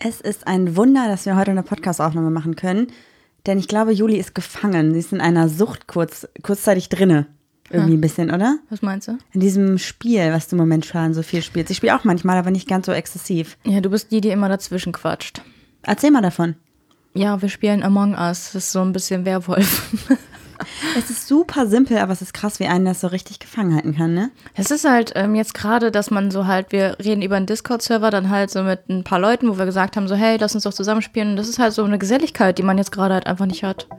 Es ist ein Wunder, dass wir heute eine Podcast-Aufnahme machen können, denn ich glaube, Juli ist gefangen. Sie ist in einer Sucht kurzzeitig drinne. Irgendwie ein bisschen, oder? Was meinst du? In diesem Spiel, was du momentan so viel spielst. Ich spiele auch manchmal, aber nicht ganz so exzessiv. Ja, du bist die immer dazwischen quatscht. Erzähl mal davon. Ja, wir spielen Among Us. Das ist so ein bisschen Werwolf. Es ist super simpel, aber es ist krass, wie einen das so richtig gefangen halten kann, ne? Es ist halt jetzt gerade, dass man so halt, wir reden über einen Discord-Server, dann halt so mit ein paar Leuten, wo wir gesagt haben, so hey, lass uns doch zusammenspielen. Und das ist halt so eine Geselligkeit, die man jetzt gerade halt einfach nicht hat.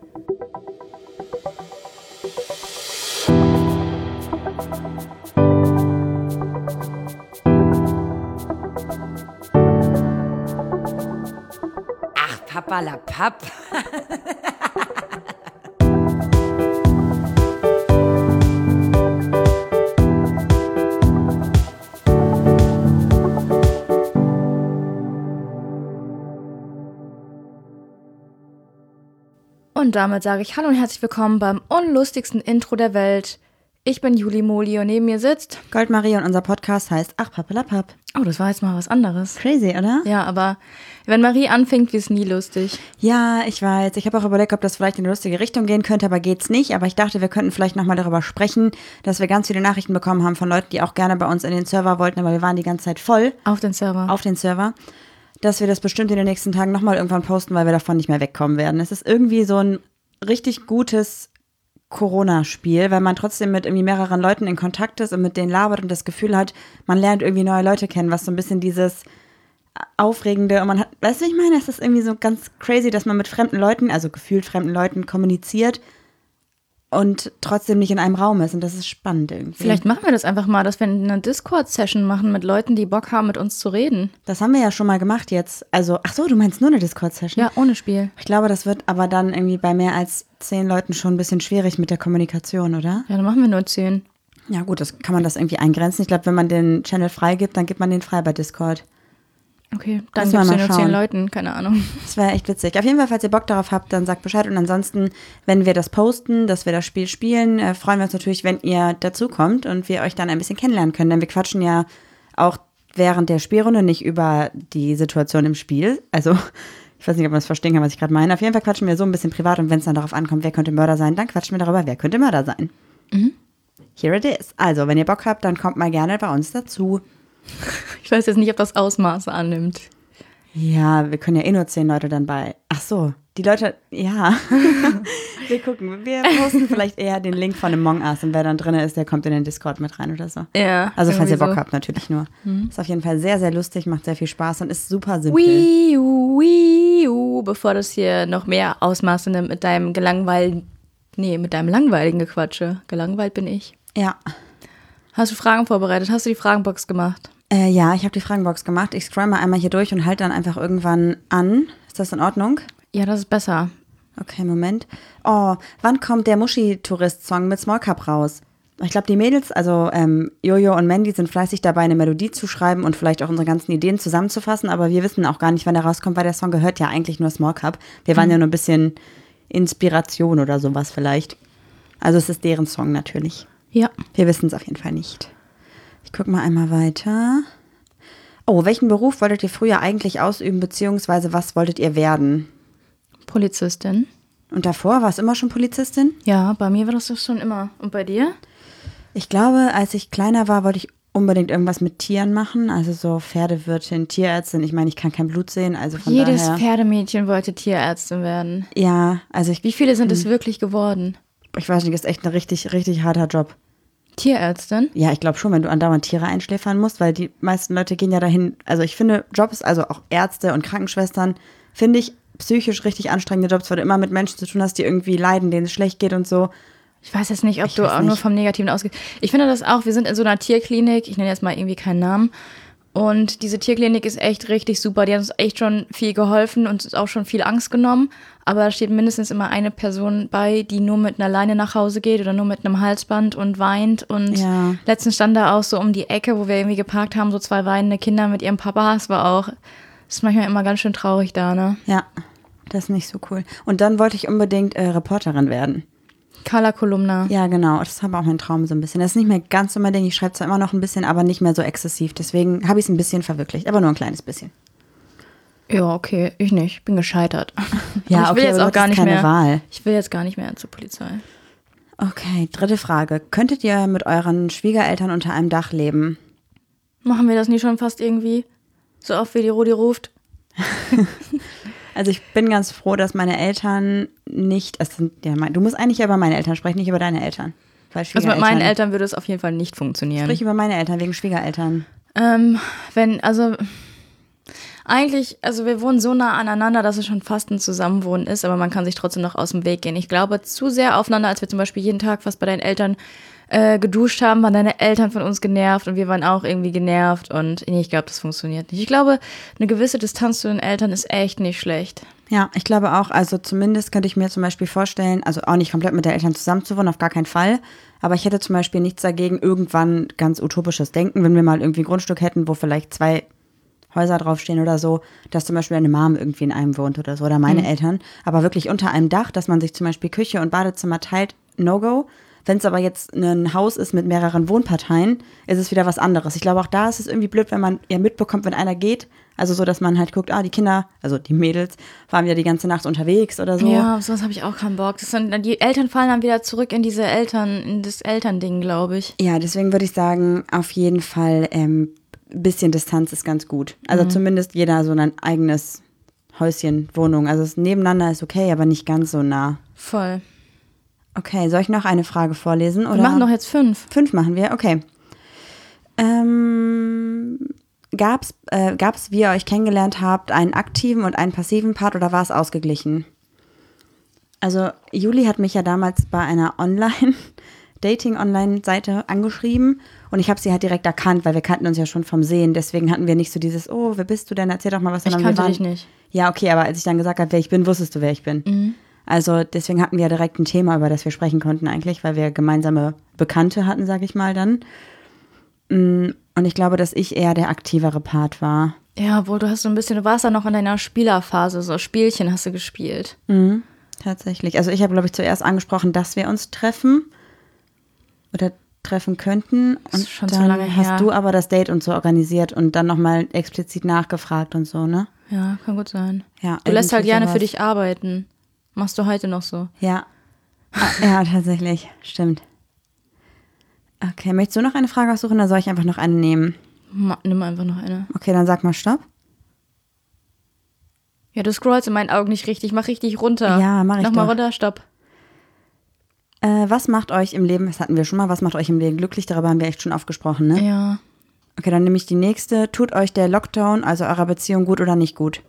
Ach, Papalapap. Und damit sage ich hallo und herzlich willkommen beim unlustigsten Intro der Welt. Ich bin Juli Moli und neben mir sitzt Goldmarie und unser Podcast heißt Ach, Papalapap. Oh, das war jetzt mal was anderes. Crazy, oder? Ja, aber wenn Marie anfängt, wird es nie lustig. Ja, ich weiß. Ich habe auch überlegt, ob das vielleicht in eine lustige Richtung gehen könnte, aber geht's nicht. Aber ich dachte, wir könnten vielleicht nochmal darüber sprechen, dass wir ganz viele Nachrichten bekommen haben von Leuten, die auch gerne bei uns in den Server wollten, aber wir waren die ganze Zeit voll. Auf den Server. Dass wir das bestimmt in den nächsten Tagen nochmal irgendwann posten, weil wir davon nicht mehr wegkommen werden. Es ist irgendwie so ein richtig gutes Corona-Spiel, weil man trotzdem mit irgendwie mehreren Leuten in Kontakt ist und mit denen labert und das Gefühl hat, man lernt irgendwie neue Leute kennen, was so ein bisschen dieses Aufregende und man hat, weißt du, ich meine, es ist irgendwie so ganz crazy, dass man mit fremden Leuten, also gefühlt fremden Leuten kommuniziert und trotzdem nicht in einem Raum ist und das ist spannend irgendwie. Vielleicht machen wir das einfach mal, dass wir eine Discord-Session machen mit Leuten, die Bock haben, mit uns zu reden. Das haben wir ja schon mal gemacht jetzt. Also, ach so, du meinst nur eine Discord-Session? Ja, ohne Spiel. Ich glaube, das wird aber dann irgendwie bei mehr als 10 Leuten schon ein bisschen schwierig mit der Kommunikation, oder? Ja, dann machen wir nur 10. Ja gut, kann man das irgendwie eingrenzen. Ich glaube, wenn man den Channel frei gibt, dann gibt man den frei bei Discord. Okay, dann Müssen wir gibst du mal nur 10 schauen. Leuten, keine Ahnung. Das wäre echt witzig. Auf jeden Fall, falls ihr Bock darauf habt, dann sagt Bescheid. Und ansonsten, wenn wir das posten, dass wir das Spiel spielen, freuen wir uns natürlich, wenn ihr dazukommt und wir euch dann ein bisschen kennenlernen können. Denn wir quatschen ja auch während der Spielrunde nicht über die Situation im Spiel. Also, ich weiß nicht, ob man das verstehen kann, was ich gerade meine. Auf jeden Fall quatschen wir so ein bisschen privat. Und wenn es dann darauf ankommt, wer könnte Mörder sein, dann quatschen wir darüber, wer könnte Mörder sein. Mhm. Here it is. Also, wenn ihr Bock habt, dann kommt mal gerne bei uns dazu. Ich weiß jetzt nicht, ob das Ausmaße annimmt. Ja, wir können ja eh nur 10 Leute dann bei. Ach so, die Leute, ja. Wir gucken, wir posten vielleicht eher den Link von Among Us und wer dann drin ist, der kommt in den Discord mit rein oder so. Ja. Also falls ihr Bock so habt, natürlich nur. Ist auf jeden Fall sehr, sehr lustig, macht sehr viel Spaß und ist super simpel. Wii U, bevor das hier noch mehr Ausmaße nimmt mit deinem mit deinem langweiligen Gequatsche. Gelangweilt bin ich. Ja. Hast du Fragen vorbereitet? Hast du die Fragenbox gemacht? Ja, ich habe die Fragenbox gemacht. Ich scroll mal einmal hier durch und halte dann einfach irgendwann an. Ist das in Ordnung? Ja, das ist besser. Okay, Moment. Oh, wann kommt der Muschi-Tourist-Song mit Small Cup raus? Ich glaube, die Mädels, also Jojo und Mandy, sind fleißig dabei, eine Melodie zu schreiben und vielleicht auch unsere ganzen Ideen zusammenzufassen, aber wir wissen auch gar nicht, wann der rauskommt, weil der Song gehört ja eigentlich nur Small Cup. Wir waren ja nur ein bisschen Inspiration oder sowas vielleicht. Also es ist deren Song natürlich. Ja. Wir wissen es auf jeden Fall nicht. Ich gucke mal einmal weiter. Oh, welchen Beruf wolltet ihr früher eigentlich ausüben, beziehungsweise was wolltet ihr werden? Polizistin. Und davor war es immer schon Polizistin? Ja, bei mir war das doch schon immer. Und bei dir? Ich glaube, als ich kleiner war, wollte ich unbedingt irgendwas mit Tieren machen. Also so Pferdewirtin, Tierärztin. Ich meine, ich kann kein Blut sehen, also von Jedes daher. Pferdemädchen wollte Tierärztin werden. Ja, also Wie viele sind es wirklich geworden? ich weiß nicht, ist echt ein richtig, richtig harter Job. Tierärztin? Ja, ich glaube schon, wenn du andauernd Tiere einschläfern musst, weil die meisten Leute gehen ja dahin. Also ich finde Jobs, also auch Ärzte und Krankenschwestern, finde ich psychisch richtig anstrengende Jobs, weil du immer mit Menschen zu tun hast, die irgendwie leiden, denen es schlecht geht und so. Ich weiß jetzt nicht, ob du auch nur vom Negativen ausgehst. Ich finde das auch, wir sind in so einer Tierklinik, ich nenne jetzt mal irgendwie keinen Namen. Und diese Tierklinik ist echt richtig super. Die hat uns echt schon viel geholfen und uns auch schon viel Angst genommen. Aber da steht mindestens immer eine Person bei, die nur mit einer Leine nach Hause geht oder nur mit einem Halsband und weint. Und Ja. letztens stand da auch so um die Ecke, wo wir irgendwie geparkt haben, so 2 weinende Kinder mit ihrem Papa. Das war auch, das ist manchmal immer ganz schön traurig da, ne? Ja, das ist nicht so cool. Und dann wollte ich unbedingt Reporterin werden. Color Kolumna. Ja, genau. Das ist aber auch mein Traum so ein bisschen. Das ist nicht mehr ganz so mein Ding. Ich schreibe zwar immer noch ein bisschen, aber nicht mehr so exzessiv. Deswegen habe ich es ein bisschen verwirklicht. Aber nur ein kleines bisschen. Ja, okay, ich nicht. Bin gescheitert. Ja, ich will okay, jetzt aber auch das gar ist nicht keine mehr. Wahl. Ich will jetzt gar nicht mehr zur Polizei. Okay, 3. Frage. Könntet ihr mit euren Schwiegereltern unter einem Dach leben? Machen wir das nie schon fast irgendwie? So oft wie die Rudi ruft? Also ich bin ganz froh, dass meine Eltern nicht, du musst eigentlich über meine Eltern sprechen, nicht über deine Eltern. Weil Also mit meinen Eltern würde es auf jeden Fall nicht funktionieren. Sprich über meine Eltern, wegen Schwiegereltern. Also wir wohnen so nah aneinander, dass es schon fast ein Zusammenwohnen ist, aber man kann sich trotzdem noch aus dem Weg gehen. Ich glaube, zu sehr aufeinander, als wir zum Beispiel jeden Tag fast bei deinen Eltern geduscht haben, waren deine Eltern von uns genervt und wir waren auch irgendwie genervt und nee, ich glaube, das funktioniert nicht. Ich glaube, eine gewisse Distanz zu den Eltern ist echt nicht schlecht. Ja, ich glaube auch, also zumindest könnte ich mir zum Beispiel vorstellen, also auch nicht komplett mit den Eltern zusammenzuwohnen, auf gar keinen Fall, aber ich hätte zum Beispiel nichts dagegen, irgendwann ganz utopisches Denken, wenn wir mal irgendwie ein Grundstück hätten, wo vielleicht 2 Häuser draufstehen oder so, dass zum Beispiel eine Mom irgendwie in einem wohnt oder so, oder meine Eltern, aber wirklich unter einem Dach, dass man sich zum Beispiel Küche und Badezimmer teilt, No-Go. Wenn es aber jetzt ein Haus ist mit mehreren Wohnparteien, ist es wieder was anderes. Ich glaube, auch da ist es irgendwie blöd, wenn man ja mitbekommt, wenn einer geht. Also so, dass man halt guckt, die Kinder, also die Mädels, waren wieder die ganze Nacht unterwegs oder so. Ja, auf sowas habe ich auch keinen Bock. Die Eltern fallen dann wieder zurück in in das Elternding, glaube ich. Ja, deswegen würde ich sagen, auf jeden Fall bisschen Distanz ist ganz gut. Also zumindest jeder so ein eigenes Häuschen, Wohnung. Also das nebeneinander ist okay, aber nicht ganz so nah. Voll. Okay, soll ich noch eine Frage vorlesen? Oder? Wir machen doch jetzt 5. 5 machen wir, okay. Gab's, wie ihr euch kennengelernt habt, einen aktiven und einen passiven Part oder war es ausgeglichen? Also Juli hat mich ja damals bei einer Dating-Online-Seite angeschrieben und ich habe sie halt direkt erkannt, weil wir kannten uns ja schon vom Sehen. Deswegen hatten wir nicht so dieses, oh, wer bist du denn? Erzähl doch mal was. Ich kannte dich nicht. Ja, okay, aber als ich dann gesagt habe, wer ich bin, wusstest du, wer ich bin. Mhm. Also deswegen hatten wir ja direkt ein Thema, über das wir sprechen konnten eigentlich, weil wir gemeinsame Bekannte hatten, sag ich mal dann. Und ich glaube, dass ich eher der aktivere Part war. Ja, du warst da noch in deiner Spielerphase, so Spielchen hast du gespielt. Mhm, tatsächlich. Also ich habe, glaube ich, zuerst angesprochen, dass wir uns treffen oder treffen könnten. Und das ist schon dann so lange her. hast du aber das Date und so organisiert und dann nochmal explizit nachgefragt und so, ne? Ja, kann gut sein. Ja, du lässt halt gerne sowas. für dich arbeiten. Machst du heute noch so? Ja. Ja, tatsächlich. Stimmt. Okay, möchtest du noch eine Frage aussuchen oder soll ich einfach noch eine nehmen? Nimm einfach noch eine. Okay, dann sag mal Stopp. Ja, du scrollst in meinen Augen nicht richtig. Mach richtig runter. Ja, mach ich Nochmal doch. runter, Stopp. Was macht euch im Leben, das hatten wir schon mal, was macht euch im Leben glücklich? Darüber haben wir echt schon oft gesprochen, ne? Ja. Okay, dann nehme ich die nächste. Tut euch der Lockdown, also eurer Beziehung, gut oder nicht gut?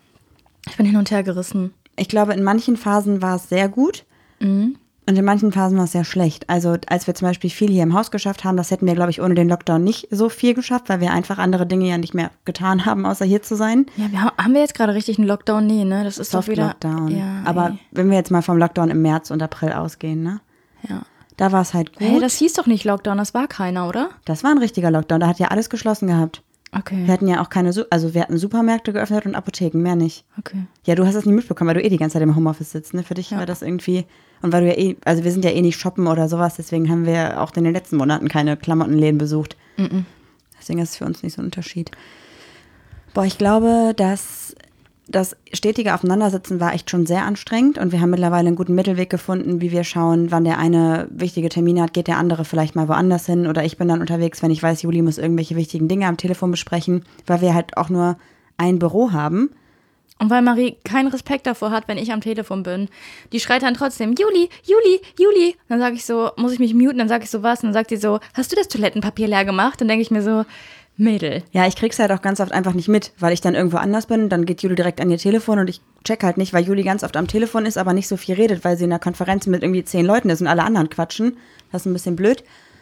Ich bin hin und her gerissen. Ich glaube, in manchen Phasen war es sehr gut und in manchen Phasen war es sehr schlecht. Also als wir zum Beispiel viel hier im Haus geschafft haben, das hätten wir, glaube ich, ohne den Lockdown nicht so viel geschafft, weil wir einfach andere Dinge ja nicht mehr getan haben, außer hier zu sein. Ja, haben wir jetzt gerade richtig einen Lockdown? Nee, ne? Das ist doch wieder... Lockdown. Ja, aber wenn wir jetzt mal vom Lockdown im März und April ausgehen, ne? Ja. Da war es halt gut. Hey, das hieß doch nicht Lockdown, das war keiner, oder? Das war ein richtiger Lockdown, da hat ja alles geschlossen gehabt. Okay. Wir hatten ja auch wir hatten Supermärkte geöffnet und Apotheken, mehr nicht. Okay. Ja, du hast das nie mitbekommen, weil du die ganze Zeit im Homeoffice sitzt, ne? Für dich war das irgendwie, und weil du ja also wir sind ja nicht shoppen oder sowas, deswegen haben wir auch in den letzten Monaten keine Klamottenläden besucht. Deswegen ist es für uns nicht so ein Unterschied. Boah, ich glaube, dass das stetige Aufeinandersitzen war echt schon sehr anstrengend und wir haben mittlerweile einen guten Mittelweg gefunden, wie wir schauen, wann der eine wichtige Termine hat, geht der andere vielleicht mal woanders hin oder ich bin dann unterwegs, wenn ich weiß, Juli muss irgendwelche wichtigen Dinge am Telefon besprechen, weil wir halt auch nur ein Büro haben. Und weil Marie keinen Respekt davor hat, wenn ich am Telefon bin. Die schreit dann trotzdem, Juli, Juli, Juli. Dann sage ich so, muss ich mich muten? Dann sage ich so was. Und dann sagt sie so, hast du das Toilettenpapier leer gemacht? Dann denke ich mir so, Mädel. Ja, ich krieg's halt auch ganz oft einfach nicht mit, weil ich dann irgendwo anders bin, dann geht Juli direkt an ihr Telefon und ich check halt nicht, weil Juli ganz oft am Telefon ist, aber nicht so viel redet, weil sie in einer Konferenz mit irgendwie 10 Leuten ist und alle anderen quatschen. Das ist ein bisschen blöd.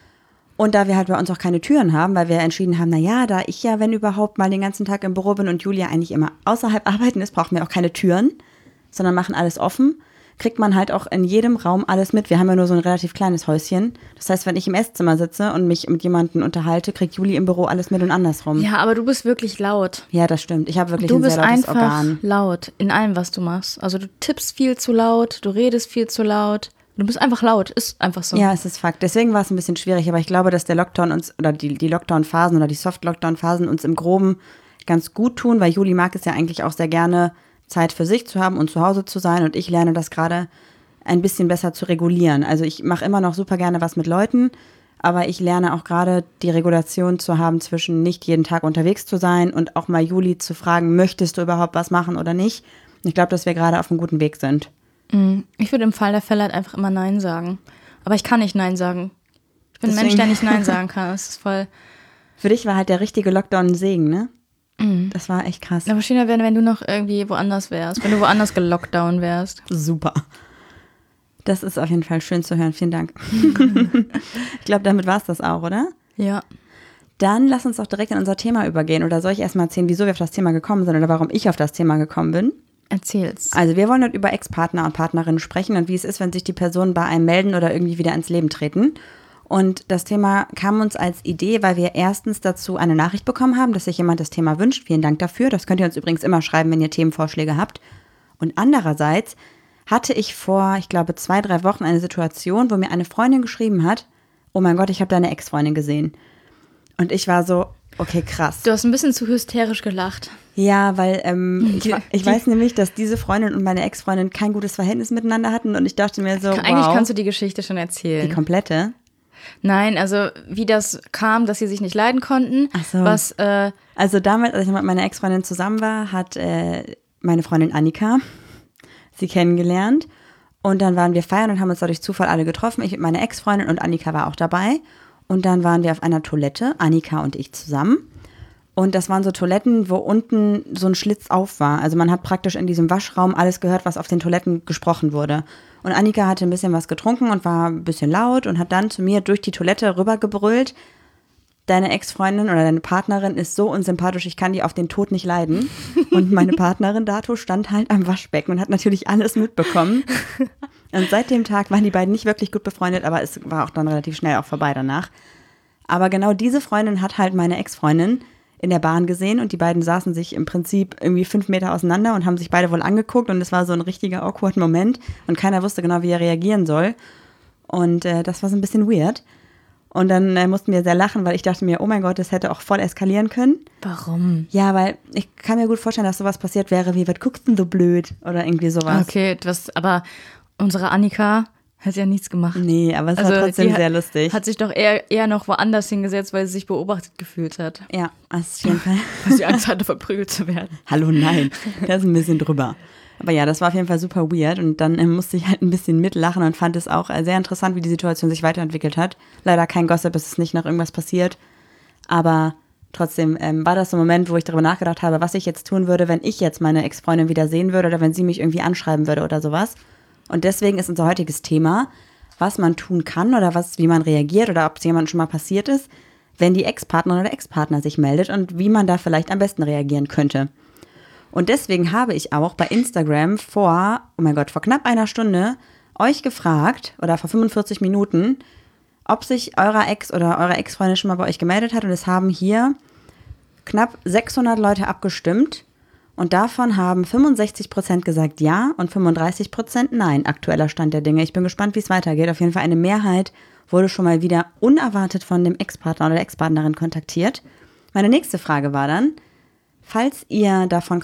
Und da wir halt bei uns auch keine Türen haben, weil wir entschieden haben, naja, da ich ja, wenn überhaupt, mal den ganzen Tag im Büro bin und Julia eigentlich immer außerhalb arbeiten ist, brauchen wir auch keine Türen, sondern machen alles offen, kriegt man halt auch in jedem Raum alles mit. Wir haben ja nur so ein relativ kleines Häuschen. Das heißt, wenn ich im Esszimmer sitze und mich mit jemandem unterhalte, kriegt Juli im Büro alles mit und andersrum. Ja, aber du bist wirklich laut. Ja, das stimmt. Ich habe wirklich ein sehr lautes Organ. Du bist einfach laut in allem, was du machst. Also du tippst viel zu laut, du redest viel zu laut. Du bist einfach laut, ist einfach so. Ja, es ist Fakt. Deswegen war es ein bisschen schwierig, aber ich glaube, dass der Lockdown uns, oder die Lockdown-Phasen oder die Soft-Lockdown-Phasen uns im Groben ganz gut tun, weil Juli mag es ja eigentlich auch sehr gerne, Zeit für sich zu haben und zu Hause zu sein. Und ich lerne das gerade ein bisschen besser zu regulieren. Also ich mache immer noch super gerne was mit Leuten, aber ich lerne auch gerade die Regulation zu haben zwischen nicht jeden Tag unterwegs zu sein und auch mal Juli zu fragen, möchtest du überhaupt was machen oder nicht? Ich glaube, dass wir gerade auf einem guten Weg sind. Ich würde im Fall der Fälle halt einfach immer Nein sagen. Aber ich kann nicht Nein sagen. Ich bin ein Mensch, der nicht Nein sagen kann. Das ist voll. Für dich war halt der richtige Lockdown ein Segen, ne? Das war echt krass. Aber schöner wäre, wenn du noch irgendwie woanders wärst. Wenn du woanders gelockdown wärst. Super. Das ist auf jeden Fall schön zu hören. Vielen Dank. Ich glaube, damit war es das auch, oder? Ja. Dann lass uns doch direkt in unser Thema übergehen. Oder soll ich erstmal erzählen, wieso wir auf das Thema gekommen sind oder warum ich auf das Thema gekommen bin? Erzähl's. Also wir wollen heute über Ex-Partner und Partnerinnen sprechen und wie es ist, wenn sich die Personen bei einem melden oder irgendwie wieder ins Leben treten. Und das Thema kam uns als Idee, weil wir erstens dazu eine Nachricht bekommen haben, dass sich jemand das Thema wünscht. Vielen Dank dafür. Das könnt ihr uns übrigens immer schreiben, wenn ihr Themenvorschläge habt. Und andererseits hatte ich vor, ich glaube, 2-3 Wochen eine Situation, wo mir eine Freundin geschrieben hat, oh mein Gott, ich habe deine Ex-Freundin gesehen. Und ich war so, okay, krass. Du hast ein bisschen zu hysterisch gelacht. Ja, weil ich weiß nämlich, dass diese Freundin und meine Ex-Freundin kein gutes Verhältnis miteinander hatten. Und ich dachte mir so, Eigentlich kannst du die Geschichte schon erzählen. Die komplette? Nein, also wie das kam, dass sie sich nicht leiden konnten. Ach so. Also damals, als ich mit meiner Ex-Freundin zusammen war, hat meine Freundin Annika sie kennengelernt. Und dann waren wir feiern und haben uns da durch Zufall alle getroffen. Ich mit meiner Ex-Freundin und Annika war auch dabei. Und dann waren wir auf einer Toilette, Annika und ich zusammen. Und das waren so Toiletten, wo unten so ein Schlitz auf war. Also man hat praktisch in diesem Waschraum alles gehört, was auf den Toiletten gesprochen wurde. Und Annika hatte ein bisschen was getrunken und war ein bisschen laut und hat dann zu mir durch die Toilette rübergebrüllt: Deine Ex-Freundin oder deine Partnerin ist so unsympathisch, ich kann die auf den Tod nicht leiden. Und meine Partnerin Dato stand halt am Waschbecken und hat natürlich alles mitbekommen. Und seit dem Tag waren die beiden nicht wirklich gut befreundet, aber es war auch dann relativ schnell auch vorbei danach. Aber genau diese Freundin hat halt meine Ex-Freundin in der Bahn gesehen und die beiden saßen sich im Prinzip irgendwie 5 Meter auseinander und haben sich beide wohl angeguckt und es war so ein richtiger awkward Moment und keiner wusste genau, wie er reagieren soll. Und das war so ein bisschen weird. Und dann mussten wir sehr lachen, weil ich dachte mir, oh mein Gott, das hätte auch voll eskalieren können. Warum? Ja, weil ich kann mir gut vorstellen, dass sowas passiert wäre wie, was guckst du denn so blöd? Oder irgendwie sowas. Okay, aber unsere Annika hat ja nichts gemacht. Nee, aber es war trotzdem sehr lustig. Hat sich doch eher noch woanders hingesetzt, weil sie sich beobachtet gefühlt hat. Ja, das ist auf jeden Fall. Weil sie Angst hatte, verprügelt zu werden. Hallo, nein, das ist ein bisschen drüber. Aber ja, das war auf jeden Fall super weird und dann musste ich halt ein bisschen mitlachen und fand es auch sehr interessant, wie die Situation sich weiterentwickelt hat. Leider kein Gossip, es ist nicht nach irgendwas passiert, aber trotzdem war das so ein Moment, wo ich darüber nachgedacht habe, was ich jetzt tun würde, wenn ich jetzt meine Ex-Freundin wieder sehen würde oder wenn sie mich irgendwie anschreiben würde oder sowas. Und deswegen ist unser heutiges Thema, was man tun kann oder wie man reagiert oder ob es jemandem schon mal passiert ist, wenn die Ex-Partnerin oder Ex-Partner sich meldet und wie man da vielleicht am besten reagieren könnte. Und deswegen habe ich auch bei Instagram vor knapp einer Stunde euch gefragt, oder vor 45 Minuten, ob sich eurer Ex oder eure Ex-Freundin schon mal bei euch gemeldet hat. Und es haben hier knapp 600 Leute abgestimmt. Und davon haben 65% gesagt ja und 35% nein, aktueller Stand der Dinge. Ich bin gespannt, wie es weitergeht. Auf jeden Fall eine Mehrheit wurde schon mal wieder unerwartet von dem Ex-Partner oder der Ex-Partnerin kontaktiert. Meine nächste Frage war dann: Falls ihr von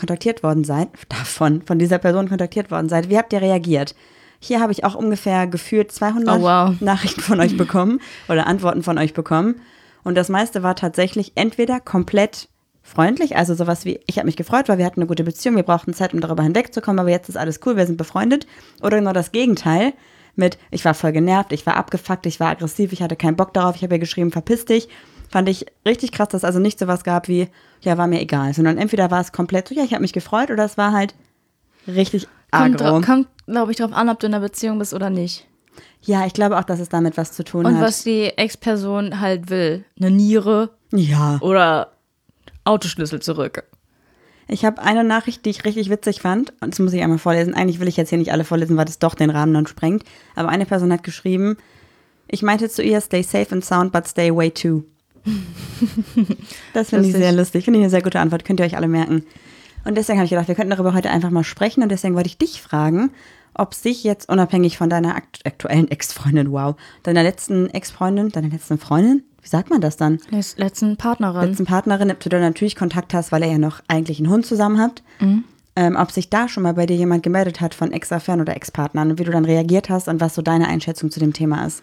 dieser Person kontaktiert worden seid, wie habt ihr reagiert? Hier habe ich auch ungefähr gefühlt 200 Nachrichten von euch bekommen oder Antworten von euch bekommen. Und das meiste war tatsächlich entweder komplett freundlich, also sowas wie, ich habe mich gefreut, weil wir hatten eine gute Beziehung, wir brauchten Zeit, um darüber hinwegzukommen, aber jetzt ist alles cool, wir sind befreundet. Oder genau das Gegenteil mit, ich war voll genervt, ich war abgefuckt, ich war aggressiv, ich hatte keinen Bock darauf, ich habe ihr geschrieben, verpiss dich. Fand ich richtig krass, dass es also nicht sowas gab wie, ja, war mir egal, sondern entweder war es komplett so, ja, ich habe mich gefreut, oder es war halt richtig agro. Kommt, glaube ich, drauf an, ob du in einer Beziehung bist oder nicht. Ja, ich glaube auch, dass es damit was zu tun hat. Und was die Ex-Person halt will. Eine Niere. Ja. Oder Autoschlüssel zurück. Ich habe eine Nachricht, die ich richtig witzig fand, und das muss ich einmal vorlesen. Eigentlich will ich jetzt hier nicht alle vorlesen, weil das doch den Rahmen dann sprengt. Aber eine Person hat geschrieben, ich meinte zu ihr, stay safe and sound, but stay away too. Das finde ich sehr lustig. Finde ich eine sehr gute Antwort. Könnt ihr euch alle merken. Und deswegen habe ich gedacht, wir könnten darüber heute einfach mal sprechen. Und deswegen wollte ich dich fragen, ob sich jetzt unabhängig von deiner aktuellen Ex-Freundin, deiner letzten Ex-Freundin, deiner letzten Freundin, wie sagt man das dann? Letzten Partnerin, ob du da natürlich Kontakt hast, weil ihr ja noch eigentlich einen Hund zusammen habt. Ob sich da schon mal bei dir jemand gemeldet hat von Ex-Affären oder Ex-Partnern und wie du dann reagiert hast und was so deine Einschätzung zu dem Thema ist.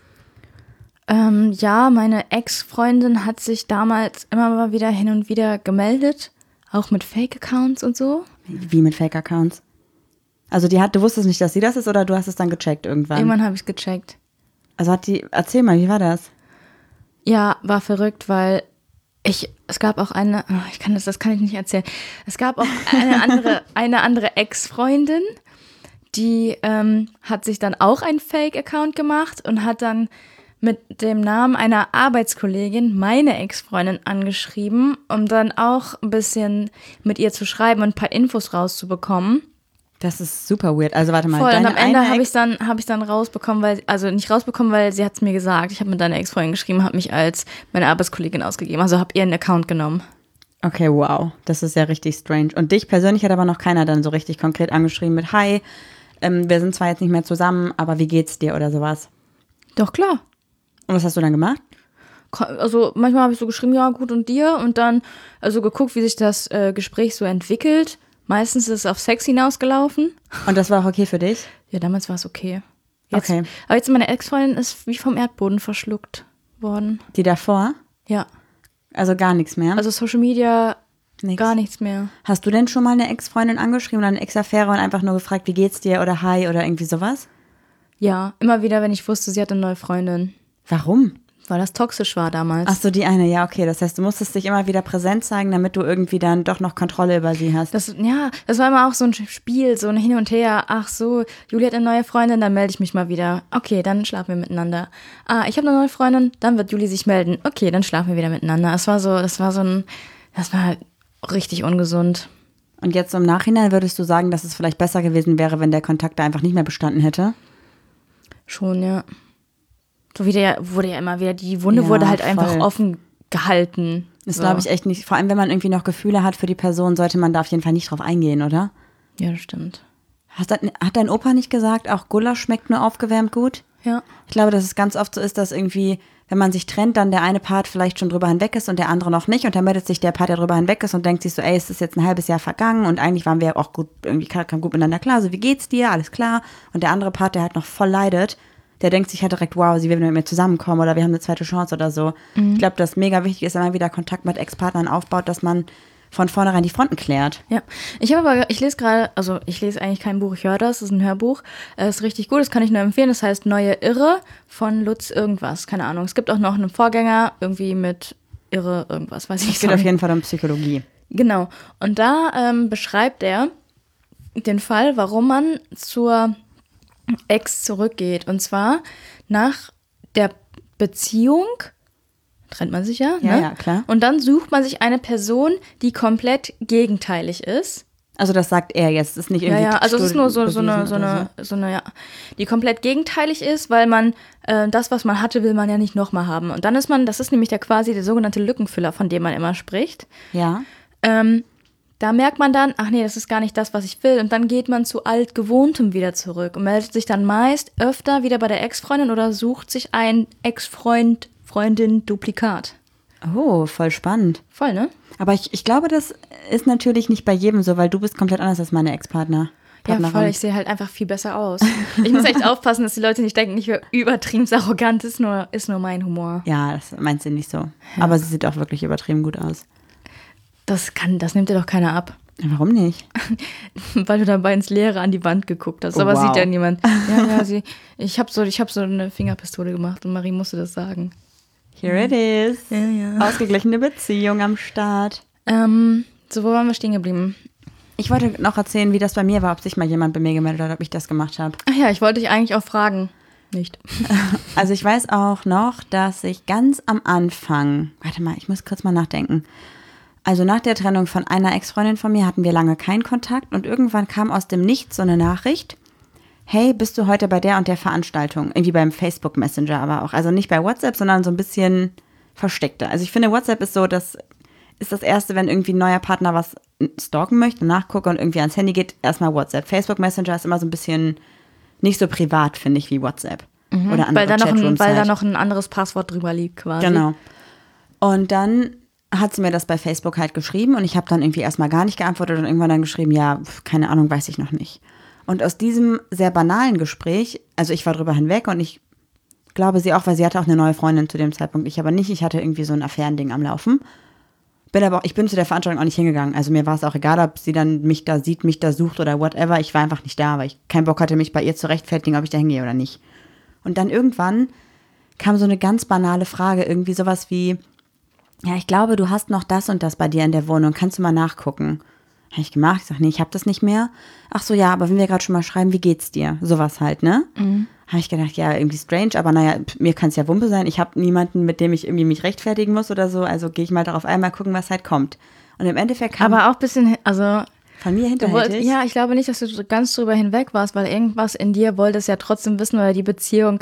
Ja, meine Ex-Freundin hat sich damals immer mal wieder hin und wieder gemeldet, auch mit Fake-Accounts und so. Wie mit Fake-Accounts? Also du wusstest nicht, dass sie das ist oder du hast es dann gecheckt irgendwann? Irgendwann habe ich es gecheckt. Also erzähl mal, wie war das? Ja, war verrückt, weil es gab auch das kann ich nicht erzählen. Es gab auch eine andere Ex-Freundin, die hat sich dann auch einen Fake-Account gemacht und hat dann mit dem Namen einer Arbeitskollegin meine Ex-Freundin angeschrieben, um dann auch ein bisschen mit ihr zu schreiben und ein paar Infos rauszubekommen. Das ist super weird. Also warte mal. Voll, und am Ende habe ich dann rausbekommen, nicht rausbekommen, weil sie hat es mir gesagt. Ich habe mit deiner Ex-Freundin geschrieben, habe mich als meine Arbeitskollegin ausgegeben. Also habe ihren Account genommen. Okay, wow. Das ist ja richtig strange. Und dich persönlich hat aber noch keiner dann so richtig konkret angeschrieben mit Hi, wir sind zwar jetzt nicht mehr zusammen, aber wie geht's dir oder sowas? Doch, klar. Und was hast du dann gemacht? Also manchmal habe ich so geschrieben, ja gut und dir? Und dann also geguckt, wie sich das Gespräch so entwickelt. Meistens ist es auf Sex hinausgelaufen. Und das war auch okay für dich? Ja, damals war es okay. Okay. Aber jetzt meine Ex-Freundin ist wie vom Erdboden verschluckt worden. Die davor? Ja. Also gar nichts mehr? Also Social Media, nix. Gar nichts mehr. Hast du denn schon mal eine Ex-Freundin angeschrieben oder eine Ex-Affäre und einfach nur gefragt, wie geht's dir oder Hi oder irgendwie sowas? Ja, immer wieder, wenn ich wusste, sie hat eine neue Freundin. Warum? Weil das toxisch war damals. Ach so, die eine, ja, okay. Das heißt, du musstest dich immer wieder präsent zeigen, damit du irgendwie dann doch noch Kontrolle über sie hast. Das war immer auch so ein Spiel, so ein Hin und Her. Ach so, Juli hat eine neue Freundin, dann melde ich mich mal wieder. Okay, dann schlafen wir miteinander. Ich habe eine neue Freundin, dann wird Juli sich melden. Okay, dann schlafen wir wieder miteinander. Das war richtig ungesund. Und jetzt im Nachhinein würdest du sagen, dass es vielleicht besser gewesen wäre, wenn der Kontakt da einfach nicht mehr bestanden hätte? Schon, ja. So wurde ja immer wieder, die Wunde wurde halt einfach offen gehalten. Das glaube ich echt nicht. Vor allem, wenn man irgendwie noch Gefühle hat für die Person, sollte man da auf jeden Fall nicht drauf eingehen, oder? Ja, das stimmt. Hat dein Opa nicht gesagt, auch Gulasch schmeckt nur aufgewärmt gut? Ja. Ich glaube, dass es ganz oft so ist, dass irgendwie, wenn man sich trennt, dann der eine Part vielleicht schon drüber hinweg ist und der andere noch nicht. Und dann meldet sich der Part, der drüber hinweg ist und denkt sich so, ey, es ist jetzt ein halbes Jahr vergangen und eigentlich waren wir auch gut, irgendwie kam gut miteinander klar. So, wie geht's dir? Alles klar. Und der andere Part, der halt noch voll leidet, der denkt sich halt direkt, wow, sie will mit mir zusammenkommen oder wir haben eine zweite Chance oder so. Ich glaube, dass mega wichtig ist, wenn man wieder Kontakt mit Ex-Partnern aufbaut, dass man von vornherein die Fronten klärt. Ja, ich lese eigentlich kein Buch, ich höre das ist ein Hörbuch. Es ist richtig gut, das kann ich nur empfehlen. Das heißt Neue Irre von Lutz irgendwas, keine Ahnung. Es gibt auch noch einen Vorgänger, irgendwie mit Irre irgendwas, weiß ich nicht. Es geht auf jeden Fall um Psychologie. Genau, und da beschreibt er den Fall, warum man zur Ex zurückgeht. Und zwar nach der Beziehung trennt man sich ja, ne? Ja, klar. Und dann sucht man sich eine Person, die komplett gegenteilig ist. Also das sagt er jetzt, das ist nicht irgendwie... Ja, also es ist nur so eine, ja, die komplett gegenteilig ist, weil man das, was man hatte, will man ja nicht nochmal haben. Und dann ist das ist nämlich quasi der sogenannte Lückenfüller, von dem man immer spricht. Ja. Da merkt man dann, ach nee, das ist gar nicht das, was ich will. Und dann geht man zu Altgewohntem wieder zurück und meldet sich dann meist öfter wieder bei der Ex-Freundin oder sucht sich ein Ex-Freund, Freundin, Duplikat. Oh, voll spannend. Voll, ne? Aber ich glaube, das ist natürlich nicht bei jedem so, weil du bist komplett anders als meine Ex-Partner. Ja, voll, ich sehe halt einfach viel besser aus. Ich muss echt aufpassen, dass die Leute nicht denken, ich wäre übertrieben arrogant, ist nur mein Humor. Ja, das meinst du nicht so. Ja. Aber sie sieht auch wirklich übertrieben gut aus. Das nimmt dir doch keiner ab. Warum nicht? Weil du dabei ins Leere an die Wand geguckt hast. Aber sieht ja niemand. Ja, ich hab so eine Fingerpistole gemacht und Marie musste das sagen. Here it is. Ja. Ausgeglichene Beziehung am Start. So, wo waren wir stehen geblieben? Ich wollte noch erzählen, wie das bei mir war, ob sich mal jemand bei mir gemeldet hat, ob ich das gemacht habe. Ach ja, ich wollte dich eigentlich auch fragen. Nicht. Also ich weiß auch noch, dass ich ganz am Anfang, warte mal, ich muss kurz mal nachdenken. Also nach der Trennung von einer Ex-Freundin von mir hatten wir lange keinen Kontakt und irgendwann kam aus dem Nichts so eine Nachricht. Hey, bist du heute bei der und der Veranstaltung? Irgendwie beim Facebook Messenger aber auch. Also nicht bei WhatsApp, sondern so ein bisschen versteckter. Also ich finde, WhatsApp ist so, das ist das Erste, wenn irgendwie ein neuer Partner was stalken möchte, nachgucke und irgendwie ans Handy geht, erstmal WhatsApp. Facebook Messenger ist immer so ein bisschen nicht so privat, finde ich, wie WhatsApp. Oder andere weil da noch ein anderes Passwort drüber liegt quasi. Genau. Und dann hat sie mir das bei Facebook halt geschrieben und ich habe dann irgendwie erstmal gar nicht geantwortet und irgendwann dann geschrieben, ja, keine Ahnung, weiß ich noch nicht. Und aus diesem sehr banalen Gespräch, also ich war drüber hinweg und ich glaube sie auch, weil sie hatte auch eine neue Freundin zu dem Zeitpunkt, ich aber nicht, ich hatte irgendwie so ein Affärending am Laufen. Ich bin zu der Veranstaltung auch nicht hingegangen, also mir war es auch egal, ob sie dann mich da sieht, mich da sucht oder whatever, ich war einfach nicht da, weil ich keinen Bock hatte, mich bei ihr zu rechtfertigen, ob ich da hingehe oder nicht. Und dann irgendwann kam so eine ganz banale Frage, irgendwie sowas wie, ja, ich glaube, du hast noch das und das bei dir in der Wohnung. Kannst du mal nachgucken? Habe ich gemacht. Ich sage, nee, ich habe das nicht mehr. Ach so, ja, aber wenn wir gerade schon mal schreiben, wie geht's dir? Sowas halt, ne? Habe ich gedacht, ja, irgendwie strange, aber naja, mir kann es ja Wumpe sein. Ich habe niemanden, mit dem ich irgendwie mich rechtfertigen muss oder so. Also gehe ich mal darauf ein, mal gucken, was halt kommt. Und im Endeffekt kam... Aber auch ein bisschen, also... Von mir hinterhältig? Ja, ich glaube nicht, dass du ganz drüber hinweg warst, weil irgendwas in dir wollte es ja trotzdem wissen oder die Beziehung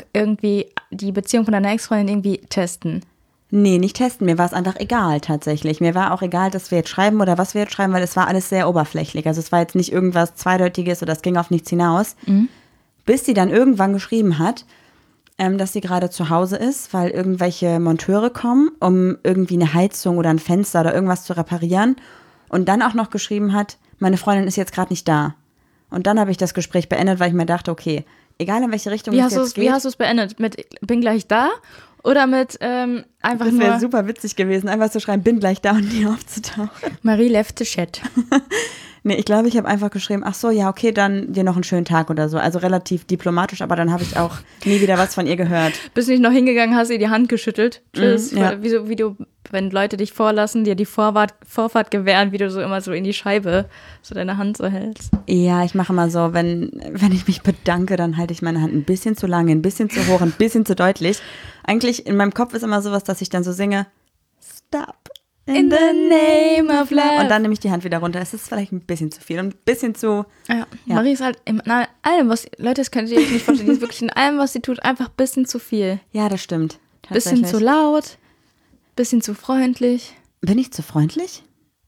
von deiner Ex-Freundin irgendwie testen. Nee, nicht testen. Mir war es einfach egal tatsächlich. Mir war auch egal, dass wir jetzt schreiben oder was wir jetzt schreiben, weil es war alles sehr oberflächlich. Also es war jetzt nicht irgendwas Zweideutiges oder es ging auf nichts hinaus. Bis sie dann irgendwann geschrieben hat, dass sie gerade zu Hause ist, weil irgendwelche Monteure kommen, um irgendwie eine Heizung oder ein Fenster oder irgendwas zu reparieren. Und dann auch noch geschrieben hat, meine Freundin ist jetzt gerade nicht da. Und dann habe ich das Gespräch beendet, weil ich mir dachte, okay, egal in welche Richtung es jetzt geht. Wie hast du es beendet? Mit bin gleich da? Oder mit einfach Das nur... wäre super witzig gewesen, einfach zu schreiben, bin gleich da und nie aufzutauchen. Marie left the chat. Nee, ich glaube, ich habe einfach geschrieben, ach so, ja, okay, dann dir noch einen schönen Tag oder so. Also relativ diplomatisch, aber dann habe ich auch nie wieder was von ihr gehört. Bist nicht noch hingegangen, hast ihr die Hand geschüttelt. Tschüss. Ja. Wie du, wenn Leute dich vorlassen, dir die Vorfahrt gewähren, wie du so immer so in die Scheibe so deine Hand so hältst. Ja, ich mache mal so, wenn ich mich bedanke, dann halte ich meine Hand ein bisschen zu lange, ein bisschen zu hoch, ein bisschen zu deutlich. Eigentlich in meinem Kopf ist immer sowas, dass ich dann so singe, stop. In the name of love. Und dann nehme ich die Hand wieder runter. Es ist vielleicht ein bisschen zu viel und ein bisschen zu... Ja. Marie ist halt in allem, was... Leute, das könnt ihr euch nicht vorstellen. Die ist wirklich in allem, was sie tut, einfach ein bisschen zu viel. Ja, das stimmt. Bisschen zu laut, bisschen zu freundlich. Bin ich zu freundlich?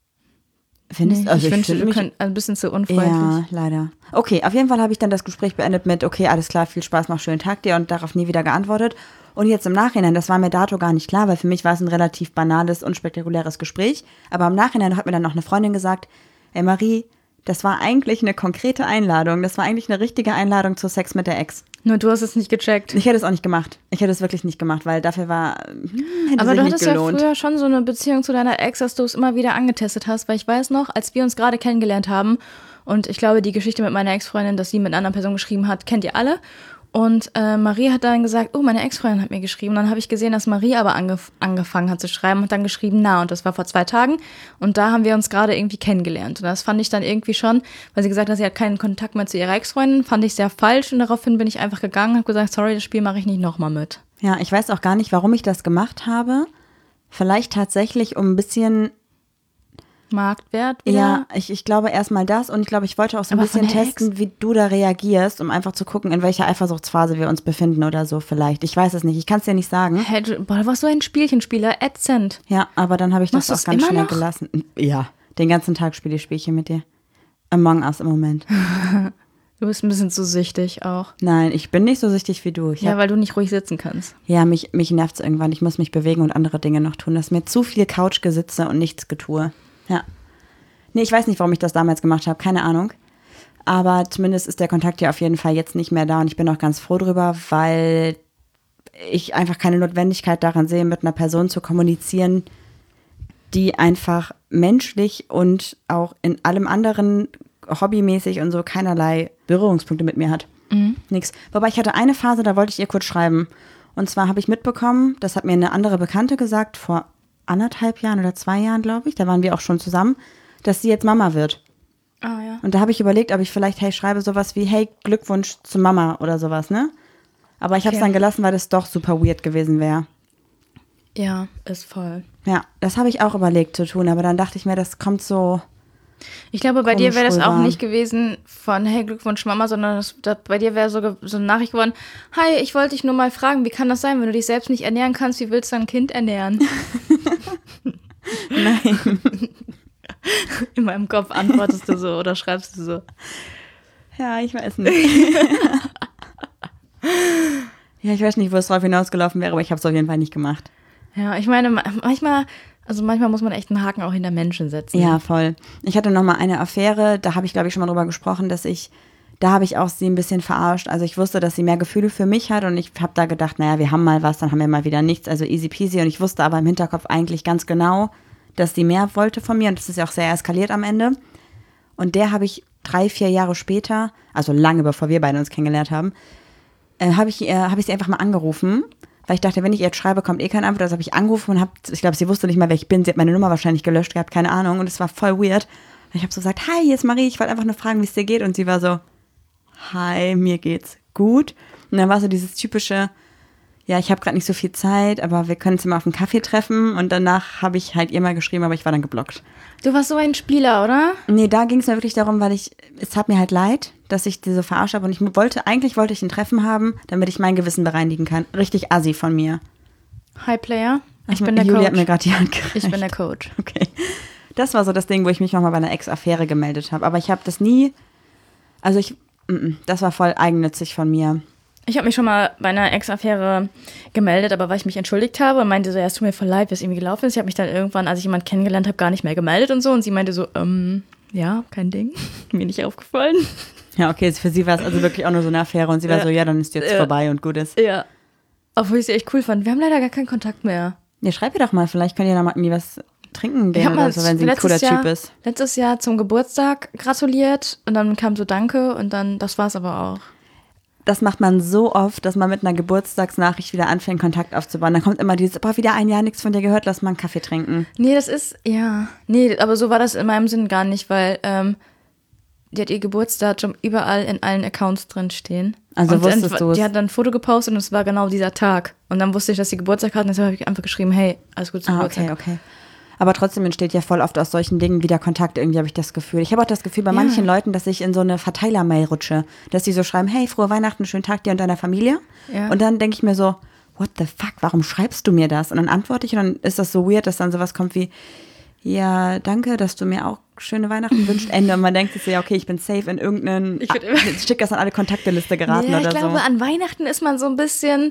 Findest du? Also ich wünschte, du könntest ein bisschen zu unfreundlich. Ja, leider. Okay, auf jeden Fall habe ich dann das Gespräch beendet mit, okay, alles klar, viel Spaß, noch schönen Tag dir und darauf nie wieder geantwortet. Und jetzt im Nachhinein, das war mir dato gar nicht klar, weil für mich war es ein relativ banales, unspektakuläres Gespräch. Aber im Nachhinein hat mir dann noch eine Freundin gesagt, ey Marie, das war eigentlich eine konkrete Einladung. Das war eigentlich eine richtige Einladung zu Sex mit der Ex. Nur du hast es nicht gecheckt. Ich hätte es auch nicht gemacht. Ich hätte es wirklich nicht gemacht, weil dafür hätte aber sich du nicht hattest gelohnt. ja früher schon so eine Beziehung zu deiner Ex, dass du es immer wieder angetestet hast. Weil ich weiß noch, als wir uns gerade kennengelernt haben und ich glaube, die Geschichte mit meiner Ex-Freundin, dass sie mit einer anderen Person geschrieben hat, kennt ihr alle. Und Marie hat dann gesagt, oh, meine Ex-Freundin hat mir geschrieben. Dann habe ich gesehen, dass Marie aber angefangen hat zu schreiben und dann geschrieben, na, und das war vor 2 Tagen. Und da haben wir uns gerade irgendwie kennengelernt. Und das fand ich dann irgendwie schon, weil sie gesagt hat, sie hat keinen Kontakt mehr zu ihrer Ex-Freundin, fand ich sehr falsch. Und daraufhin bin ich einfach gegangen und habe gesagt, sorry, das Spiel mache ich nicht nochmal mit. Ja, ich weiß auch gar nicht, warum ich das gemacht habe. Vielleicht tatsächlich, um ein bisschen... Marktwert wieder? Ja, ich glaube erstmal das und ich glaube, ich wollte auch so ein bisschen testen, wie du da reagierst, um einfach zu gucken, in welcher Eifersuchtsphase wir uns befinden oder so vielleicht. Ich weiß es nicht, ich kann es dir nicht sagen. Hey, du warst so ein Spielchenspieler, ätzend. Ja, aber dann habe ich das auch ganz schnell gelassen. Ja, den ganzen Tag spiele ich Spielchen mit dir. Among Us im Moment. Du bist ein bisschen zu süchtig auch. Nein, ich bin nicht so süchtig wie du. Weil du nicht ruhig sitzen kannst. Ja, mich nervt es irgendwann. Ich muss mich bewegen und andere Dinge noch tun. Das ist mir zu viel Couchgesitze und nichts Getue. Ja. Nee, ich weiß nicht, warum ich das damals gemacht habe. Keine Ahnung. Aber zumindest ist der Kontakt ja auf jeden Fall jetzt nicht mehr da. Und ich bin auch ganz froh drüber, weil ich einfach keine Notwendigkeit daran sehe, mit einer Person zu kommunizieren, die einfach menschlich und auch in allem anderen hobbymäßig und so keinerlei Berührungspunkte mit mir hat. Nix. Wobei ich hatte eine Phase, da wollte ich ihr kurz schreiben. Und zwar habe ich mitbekommen, das hat mir eine andere Bekannte gesagt, vor 1,5 Jahren oder 2 Jahren, glaube ich, da waren wir auch schon zusammen, dass sie jetzt Mama wird. Ah, ja. Und da habe ich überlegt, ob ich vielleicht, schreibe sowas wie, hey, Glückwunsch zu Mama oder sowas, ne? Aber ich habe es dann gelassen, weil das doch super weird gewesen wäre. Ja, ist voll. Ja, das habe ich auch überlegt zu tun, aber dann dachte ich mir, das kommt so... Ich glaube, bei dir wäre das auch rüber. nicht gewesen von, hey, Glückwunsch Mama, sondern bei dir wäre so eine Nachricht geworden, hi, ich wollte dich nur mal fragen, wie kann das sein, wenn du dich selbst nicht ernähren kannst, wie willst du ein Kind ernähren? Nein. In meinem Kopf antwortest du so oder schreibst du so. Ja, ich weiß nicht. Ja, ich weiß nicht, wo es drauf hinausgelaufen wäre, aber ich habe es auf jeden Fall nicht gemacht. Ja, ich meine, manchmal muss man echt einen Haken auch hinter Menschen setzen. Ja, voll. Ich hatte noch mal eine Affäre, da habe ich, glaube ich, schon mal drüber gesprochen, da habe ich auch sie ein bisschen verarscht. Also ich wusste, dass sie mehr Gefühle für mich hat und ich habe da gedacht, naja, wir haben mal was, dann haben wir mal wieder nichts, also easy peasy. Und ich wusste aber im Hinterkopf eigentlich ganz genau, dass sie mehr wollte von mir und das ist ja auch sehr eskaliert am Ende. Und der habe ich 3-4 Jahre später, also lange bevor wir beide uns kennengelernt haben, habe ich sie einfach mal angerufen, weil ich dachte, wenn ich ihr jetzt schreibe, kommt eh keine Antwort. Also habe ich angerufen und ich glaube, sie wusste nicht mal, wer ich bin. Sie hat meine Nummer wahrscheinlich gelöscht gehabt, keine Ahnung. Und es war voll weird. Und ich habe so gesagt, hi, hier ist Marie, ich wollte einfach nur fragen, wie es dir geht. Und sie war so, hi, mir geht's gut. Und dann war so dieses typische, ja, ich habe gerade nicht so viel Zeit, aber wir können uns mal auf einen Kaffee treffen. Und danach habe ich halt ihr mal geschrieben, aber ich war dann geblockt. Du warst so ein Spieler, oder? Nee, da ging es mir wirklich darum, weil es hat mir halt leid, dass ich die so verarscht habe. Und eigentlich wollte ich ein Treffen haben, damit ich mein Gewissen bereinigen kann. Richtig assi von mir. Hi, Player. Ich bin der Julia Coach. hat mir gerade die Hand gereicht. Ich bin der Coach. Okay. Das war so das Ding, wo ich mich nochmal bei einer Ex-Affäre gemeldet habe. Aber ich habe das nie, das war voll eigennützig von mir. Ich habe mich schon mal bei einer Ex-Affäre gemeldet, aber weil ich mich entschuldigt habe und meinte so, ja, es tut mir voll leid, wie es irgendwie gelaufen ist. Ich habe mich dann irgendwann, als ich jemanden kennengelernt habe, gar nicht mehr gemeldet und so. Und sie meinte so, ja, kein Ding. Mir nicht aufgefallen. Ja, okay, für sie war es also wirklich auch nur so eine Affäre und sie war so, ja, dann ist jetzt vorbei und gut ist. Ja. Obwohl ich sie echt cool fand. Wir haben leider gar keinen Kontakt mehr. Ja, schreib ihr doch mal, vielleicht könnt ihr da mal irgendwie was trinken gehen oder so, wenn sie ein cooler Typ ist. Letztes Jahr zum Geburtstag gratuliert und dann kam so Danke und dann, das war's aber auch. Das macht man so oft, dass man mit einer Geburtstagsnachricht wieder anfängt, Kontakt aufzubauen. Dann kommt immer dieses, wieder ein Jahr nichts von dir gehört, lass mal einen Kaffee trinken. Nee, nee, aber so war das in meinem Sinn gar nicht, weil die hat ihr Geburtsdatum überall in allen Accounts drin stehen. Also und wusstest du es? Die hat dann ein Foto gepostet und es war genau dieser Tag. Und dann wusste ich, dass sie Geburtstag hat und deshalb habe ich einfach geschrieben, hey, alles gut zum Geburtstag. Okay. Aber trotzdem entsteht ja voll oft aus solchen Dingen wieder Kontakt, irgendwie habe ich das Gefühl. Ich habe auch das Gefühl bei manchen Leuten, dass ich in so eine Verteiler-Mail rutsche. Dass die so schreiben, hey, frohe Weihnachten, schönen Tag dir und deiner Familie. Ja. Und dann denke ich mir so, what the fuck, warum schreibst du mir das? Und dann antworte ich und dann ist das so weird, dass dann sowas kommt wie, ja, danke, dass du mir auch schöne Weihnachten wünschst. Ende. Und man denkt sich so, ja, okay, ich bin safe in irgendeinen Stick, das an alle Kontakteliste geraten oder so. Ich glaube, an Weihnachten ist man so ein bisschen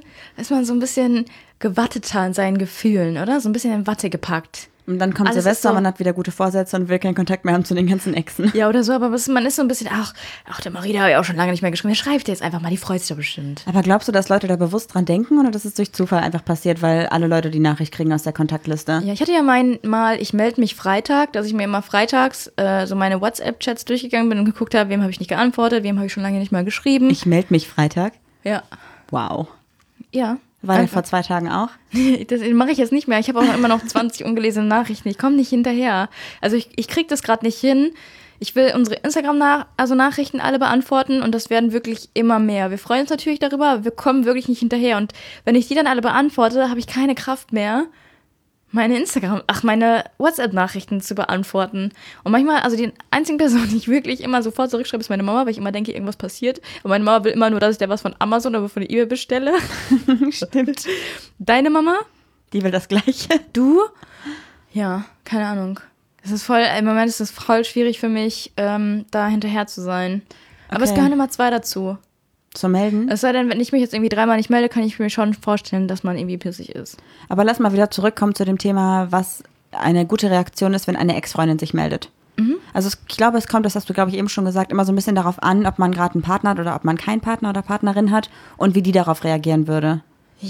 gewatteter in seinen Gefühlen, oder? So ein bisschen in Watte gepackt. Und dann kommt Silvester, man hat wieder gute Vorsätze und will keinen Kontakt mehr haben zu den ganzen Exen. Ja, oder so, aber man ist so ein bisschen, ach, der Marie, da habe ich auch schon lange nicht mehr geschrieben. Der schreibt dir jetzt einfach mal, die freut sich doch bestimmt. Aber glaubst du, dass Leute da bewusst dran denken oder dass es durch Zufall einfach passiert, weil alle Leute die Nachricht kriegen aus der Kontaktliste? Ja, ich hatte ja ich melde mich Freitag, dass ich mir immer freitags so meine WhatsApp-Chats durchgegangen bin und geguckt habe, wem habe ich nicht geantwortet, wem habe ich schon lange nicht mehr geschrieben. Ich melde mich Freitag? Ja. Wow. Ja. War das vor 2 Tagen auch? Das mache ich jetzt nicht mehr. Ich habe auch immer noch 20 ungelesene Nachrichten. Ich komme nicht hinterher. Also ich kriege das gerade nicht hin. Ich will unsere Instagram-Nachrichten alle beantworten und das werden wirklich immer mehr. Wir freuen uns natürlich darüber, aber wir kommen wirklich nicht hinterher. Und wenn ich die dann alle beantworte, habe ich keine Kraft mehr, meine WhatsApp-Nachrichten zu beantworten. Und manchmal, also die einzige Person, die ich wirklich immer sofort zurückschreibe, ist meine Mama, weil ich immer denke, irgendwas passiert. Und meine Mama will immer nur, dass ich da was von Amazon oder von eBay bestelle. Stimmt. Deine Mama? Die will das Gleiche. Du? Ja, keine Ahnung. Im Moment ist es voll schwierig für mich, da hinterher zu sein. Aber es gehören immer 2 dazu. Zu melden? Es sei denn, wenn ich mich jetzt irgendwie 3-mal nicht melde, kann ich mir schon vorstellen, dass man irgendwie pissig ist. Aber lass mal wieder zurückkommen zu dem Thema, was eine gute Reaktion ist, wenn eine Ex-Freundin sich meldet. Mhm. Also ich glaube, es kommt, das hast du, glaube ich, eben schon gesagt, immer so ein bisschen darauf an, ob man gerade einen Partner hat oder ob man keinen Partner oder Partnerin hat und wie die darauf reagieren würde.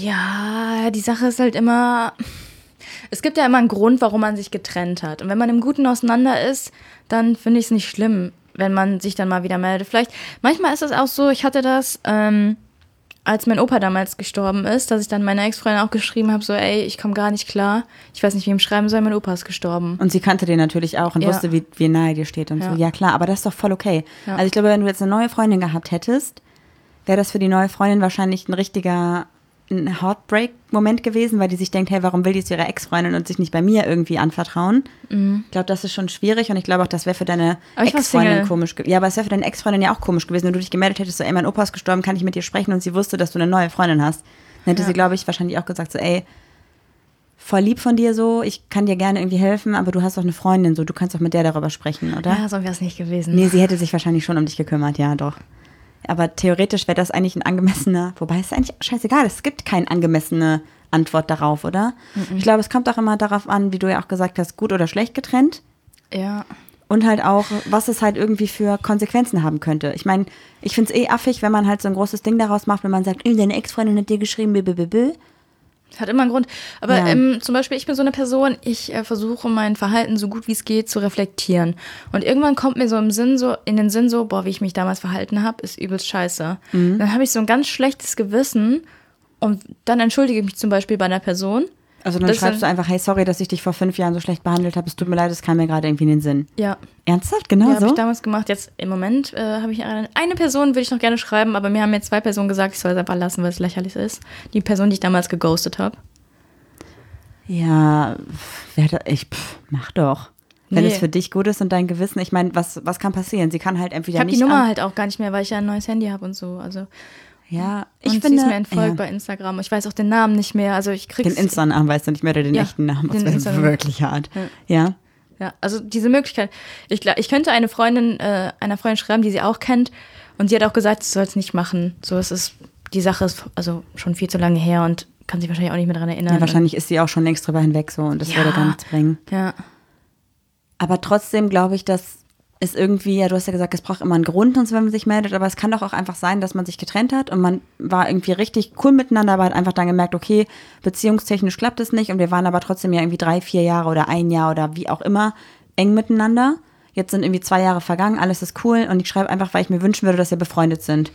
Ja, die Sache ist halt immer, es gibt ja immer einen Grund, warum man sich getrennt hat. Und wenn man im Guten auseinander ist, dann finde ich es nicht schlimm, wenn man sich dann mal wieder meldet. Manchmal ist es auch so, ich hatte das, als mein Opa damals gestorben ist, dass ich dann meiner Ex-Freundin auch geschrieben habe, so, ey, ich komme gar nicht klar. Ich weiß nicht, wie ich ihm schreiben soll, mein Opa ist gestorben. Und sie kannte den natürlich auch und wusste, wie nahe dir steht und so. Ja, klar, aber das ist doch voll okay. Ja. Also ich glaube, wenn du jetzt eine neue Freundin gehabt hättest, wäre das für die neue Freundin wahrscheinlich ein Heartbreak-Moment gewesen, weil die sich denkt, hey, warum will die zu ihrer Ex-Freundin und sich nicht bei mir irgendwie anvertrauen? Mhm. Ich glaube, das ist schon schwierig und ich glaube auch, das wäre für deine Ex-Freundin komisch gewesen. Ja, aber es wäre für deine Ex-Freundin ja auch komisch gewesen, wenn du dich gemeldet hättest, so, ey, mein Opa ist gestorben, kann ich mit dir sprechen? Und sie wusste, dass du eine neue Freundin hast. Dann hätte sie, glaube ich, wahrscheinlich auch gesagt, so, ey, voll lieb von dir so, ich kann dir gerne irgendwie helfen, aber du hast doch eine Freundin, so, du kannst doch mit der darüber sprechen, oder? Ja, so wäre es nicht gewesen. Nee, sie hätte sich wahrscheinlich schon um dich gekümmert, ja, doch. Aber theoretisch wäre das eigentlich ein angemessener, wobei es ist eigentlich scheißegal, es gibt keine angemessene Antwort darauf, oder? Ich glaube, es kommt auch immer darauf an, wie du ja auch gesagt hast, gut oder schlecht getrennt. Ja. Und halt auch, was es halt irgendwie für Konsequenzen haben könnte. Ich meine, ich finde es affig, wenn man halt so ein großes Ding daraus macht, wenn man sagt, deine Ex-Freundin hat dir geschrieben, Das hat immer einen Grund. Aber Ja. zum Beispiel, ich bin so eine Person, ich versuche mein Verhalten so gut wie es geht zu reflektieren. Und irgendwann kommt mir so in den Sinn so, boah, wie ich mich damals verhalten habe, ist übelst scheiße. Dann habe ich so ein ganz schlechtes Gewissen und dann entschuldige ich mich zum Beispiel bei einer Person. Also dann schreibst du einfach, hey, sorry, dass ich dich vor 5 Jahren so schlecht behandelt habe. Es tut mir leid, es kam mir gerade irgendwie in den Sinn. Ja. Ernsthaft? Genau Ja, habe so? ich damals gemacht. Jetzt im Moment habe ich eine Person, würde ich noch gerne schreiben, aber mir haben jetzt 2 Personen gesagt, ich soll es einfach lassen, weil es lächerlich ist. Die Person, die ich damals geghostet habe. Ja, mach doch. Wenn Nee. es für dich gut ist und dein Gewissen, ich meine, was kann passieren? Sie kann halt entweder Ich habe nicht die Nummer halt auch gar nicht mehr, weil ich ja ein neues Handy habe und so. Also Ja, und ich sie ist finde, mir entfolgt bei Instagram. Ich weiß auch den Namen nicht mehr. Also ich krieg's. den Insta-Namen weißt du nicht mehr oder den Ja, echten Namen. Das den wäre Insta-Namen. wirklich hart. Ja. Ja, also diese Möglichkeit. Ich könnte einer Freundin schreiben, die sie auch kennt. Und sie hat auch gesagt, sie soll es nicht machen. So, die Sache ist also schon viel zu lange her und kann sich wahrscheinlich auch nicht mehr daran erinnern. Ja, wahrscheinlich ist sie auch schon längst drüber hinweg so und das würde gar nichts bringen. Ja. Aber trotzdem glaube ich, dass es irgendwie, ja, du hast ja gesagt, es braucht immer einen Grund, und so, wenn man sich meldet, aber es kann doch auch einfach sein, dass man sich getrennt hat und man war irgendwie richtig cool miteinander, aber hat einfach dann gemerkt, okay, beziehungstechnisch klappt es nicht und wir waren aber trotzdem ja irgendwie 3, 4 Jahre oder 1 Jahr oder wie auch immer eng miteinander. Jetzt sind irgendwie 2 Jahre vergangen, alles ist cool und ich schreibe einfach, weil ich mir wünschen würde, dass wir befreundet sind.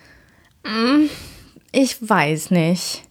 Ich weiß nicht.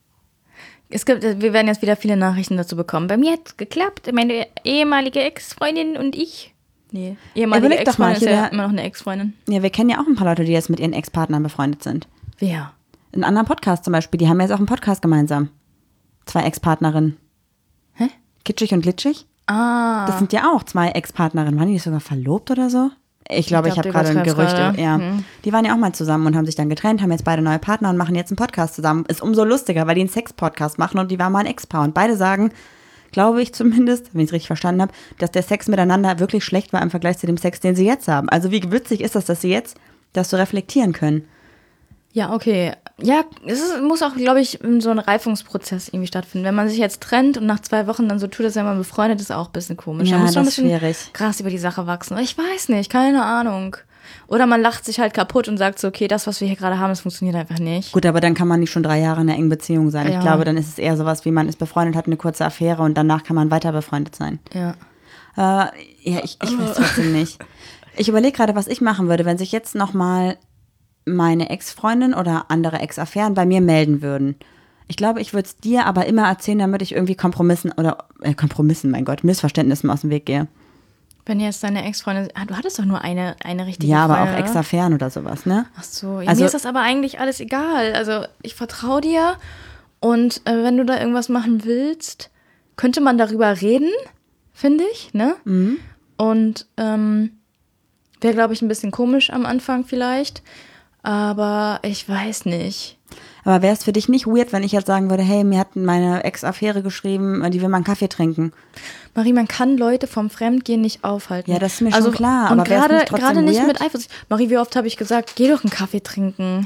Wir werden jetzt wieder viele Nachrichten dazu bekommen. Bei mir hat es geklappt. Meine ehemalige Ex-Freundin und ich. Nee, ehemalige Überleg doch mal, Ex-Freundin ist ja hier immer noch eine Ex-Freundin. Ja, wir kennen ja auch ein paar Leute, die jetzt mit ihren Ex-Partnern befreundet sind. Wer? In anderen Podcasts zum Beispiel, die haben jetzt auch einen Podcast gemeinsam. 2 Ex-Partnerinnen. Hä? Kitschig und Glitschig. Ah. Das sind ja auch 2 Ex-Partnerinnen. Waren die nicht sogar verlobt oder so? Ich glaube, ich glaub, habe du gerade ein übertreibst Gerücht. gerade. Ja. Die waren ja auch mal zusammen und haben sich dann getrennt, haben jetzt beide neue Partner und machen jetzt einen Podcast zusammen. Ist umso lustiger, weil die einen Sex-Podcast machen und die waren mal ein Ex-Paar. Und beide sagen, glaube ich zumindest, wenn ich es richtig verstanden habe, dass der Sex miteinander wirklich schlecht war im Vergleich zu dem Sex, den sie jetzt haben. Also wie witzig ist das, dass sie jetzt das so reflektieren können? Ja, okay. Ja, muss auch, glaube ich, so ein Reifungsprozess irgendwie stattfinden. Wenn man sich jetzt trennt und nach 2 Wochen dann so tut, als wenn man befreundet ist, auch ein bisschen komisch. Ja, da muss man ein das ist bisschen schwierig. krass über die Sache wachsen. Ich weiß nicht, keine Ahnung. Oder man lacht sich halt kaputt und sagt so, okay, das, was wir hier gerade haben, das funktioniert einfach nicht. Gut, aber dann kann man nicht schon 3 Jahre in einer engen Beziehung sein. Ja. Ich glaube, dann ist es eher sowas, wie man ist befreundet, hat eine kurze Affäre und danach kann man weiter befreundet sein. Ja. Ja, ich weiß trotzdem nicht. Ich überlege gerade, was ich machen würde, wenn sich jetzt nochmal meine Ex-Freundin oder andere Ex-Affären bei mir melden würden. Ich glaube, ich würde es dir aber immer erzählen, damit ich irgendwie Missverständnissen aus dem Weg gehe. Wenn jetzt deine Ex-Freundin, du hattest doch nur eine richtige Ja, aber Freundin, auch oder? Ex-Affären oder sowas, ne? Ach so, ja, Also- mir ist das aber eigentlich alles egal. Also ich vertraue dir und wenn du da irgendwas machen willst, könnte man darüber reden, finde ich, ne? Mhm. Und wäre, glaube ich, ein bisschen komisch am Anfang vielleicht, aber ich weiß nicht. Aber wäre es für dich nicht weird, wenn ich jetzt sagen würde, hey, mir hat meine Ex-Affäre geschrieben, die will mal einen Kaffee trinken? Marie, man kann Leute vom Fremdgehen nicht aufhalten. Ja, das ist mir schon klar, Und aber wär's nicht trotzdem gerade nicht weird? mit Eifersucht. Marie, wie oft habe ich gesagt, geh doch einen Kaffee trinken.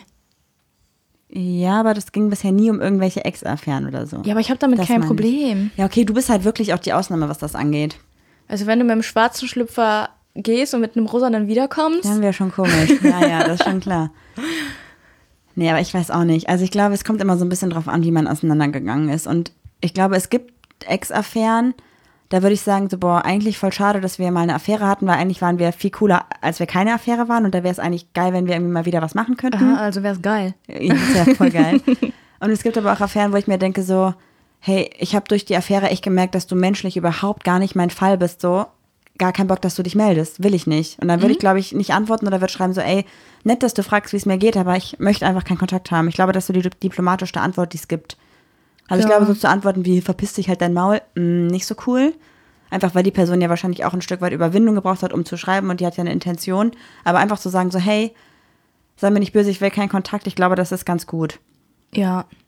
Ja, aber das ging bisher nie um irgendwelche Ex-Affären oder so. Ja, aber ich habe damit Das kein meine ich. Problem. Ja, okay, du bist halt wirklich auch die Ausnahme, was das angeht. Also wenn du mit einem schwarzen Schlüpfer gehst und mit einem rosanen wiederkommst. Dann wäre schon komisch. Ja, das ist schon klar. Nee, aber ich weiß auch nicht. Also ich glaube, es kommt immer so ein bisschen drauf an, wie man auseinandergegangen ist. Und ich glaube, es gibt Ex-Affären, da würde ich sagen, so, boah, eigentlich voll schade, dass wir mal eine Affäre hatten, weil eigentlich waren wir viel cooler, als wir keine Affäre waren. Und da wäre es eigentlich geil, wenn wir irgendwie mal wieder was machen könnten. Aha, also wär's geil. Ja, das wäre voll geil. Und es gibt aber auch Affären, wo ich mir denke so, hey, ich habe durch die Affäre echt gemerkt, dass du menschlich überhaupt gar nicht mein Fall bist, so. Gar keinen Bock, dass du dich meldest. Will ich nicht. Und dann würde ich, glaube ich, nicht antworten oder würde schreiben so, ey, nett, dass du fragst, wie es mir geht, aber ich möchte einfach keinen Kontakt haben. Ich glaube, das ist so die diplomatischste Antwort, die es gibt. Also ich Ja. glaube, so zu antworten wie, verpiss dich halt dein Maul, nicht so cool. Einfach, weil die Person ja wahrscheinlich auch ein Stück weit Überwindung gebraucht hat, um zu schreiben und die hat ja eine Intention. Aber einfach zu sagen so, hey, sei mir nicht böse, ich will keinen Kontakt. Ich glaube, das ist ganz gut. Ja.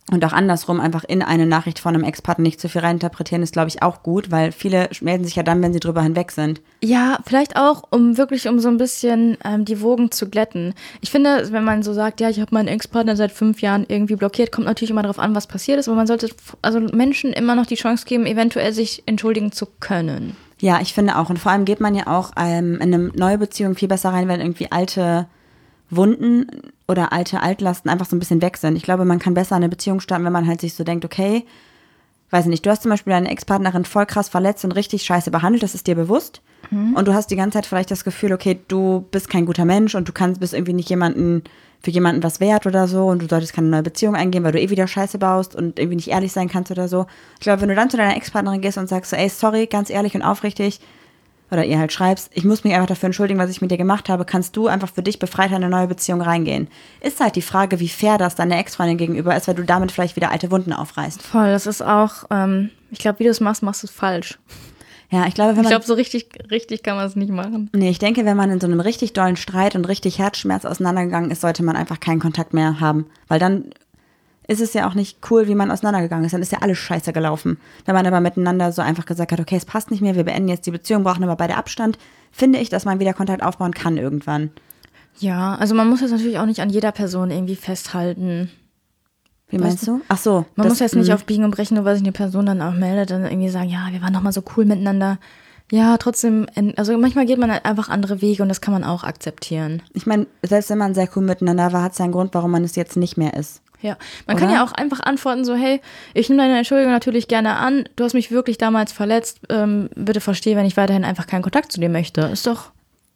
Und auch andersrum, einfach in eine Nachricht von einem Ex-Partner nicht zu viel reininterpretieren, ist, glaube ich, auch gut, weil viele melden sich ja dann, wenn sie drüber hinweg sind. Ja, vielleicht auch, um so ein bisschen die Wogen zu glätten. Ich finde, wenn man so sagt, ja, ich habe meinen Ex-Partner seit 5 Jahren irgendwie blockiert, kommt natürlich immer darauf an, was passiert ist, aber man sollte also Menschen immer noch die Chance geben, eventuell sich entschuldigen zu können. Ja, ich finde auch. Und vor allem geht man ja auch in eine neue Beziehung viel besser rein, wenn irgendwie alte Wunden oder alte Altlasten einfach so ein bisschen weg sind. Ich glaube, man kann besser eine Beziehung starten, wenn man halt sich so denkt, okay, weiß ich nicht, du hast zum Beispiel deine Ex-Partnerin voll krass verletzt und richtig scheiße behandelt, das ist dir bewusst. Und du hast die ganze Zeit vielleicht das Gefühl, okay, du bist kein guter Mensch und bist irgendwie nicht für jemanden was wert oder so und du solltest keine neue Beziehung eingehen, weil du eh wieder Scheiße baust und irgendwie nicht ehrlich sein kannst oder so. Ich glaube, wenn du dann zu deiner Ex-Partnerin gehst und sagst so, ey, sorry, ganz ehrlich und aufrichtig, oder ihr halt schreibst, ich muss mich einfach dafür entschuldigen, was ich mit dir gemacht habe, kannst du einfach für dich befreit in eine neue Beziehung reingehen. Ist halt die Frage, wie fair das deiner Ex-Freundin gegenüber ist, weil du damit vielleicht wieder alte Wunden aufreißt. Voll, das ist auch, ich glaube, wie du es machst du es falsch. Ja, ich glaube, so richtig kann man es nicht machen. Nee, ich denke, wenn man in so einem richtig dollen Streit und richtig Herzschmerz auseinandergegangen ist, sollte man einfach keinen Kontakt mehr haben. Weil dann ist es ja auch nicht cool, wie man auseinandergegangen ist. Dann ist ja alles scheiße gelaufen. Wenn man aber miteinander so einfach gesagt hat, okay, es passt nicht mehr, wir beenden jetzt die Beziehung, brauchen aber beide Abstand, finde ich, dass man wieder Kontakt aufbauen kann irgendwann. Ja, also man muss jetzt natürlich auch nicht an jeder Person irgendwie festhalten. Wie meinst du? Ach so. Man muss jetzt nicht auf Biegen und Brechen, nur weil sich eine Person dann auch meldet, dann irgendwie sagen, ja, wir waren doch mal so cool miteinander. Ja, trotzdem, also manchmal geht man halt einfach andere Wege und das kann man auch akzeptieren. Ich meine, selbst wenn man sehr cool miteinander war, hat es einen Grund, warum man es jetzt nicht mehr ist. Ja, man kann ja auch einfach antworten so, hey, ich nehme deine Entschuldigung natürlich gerne an, du hast mich wirklich damals verletzt, bitte verstehe, wenn ich weiterhin einfach keinen Kontakt zu dir möchte. Ist doch...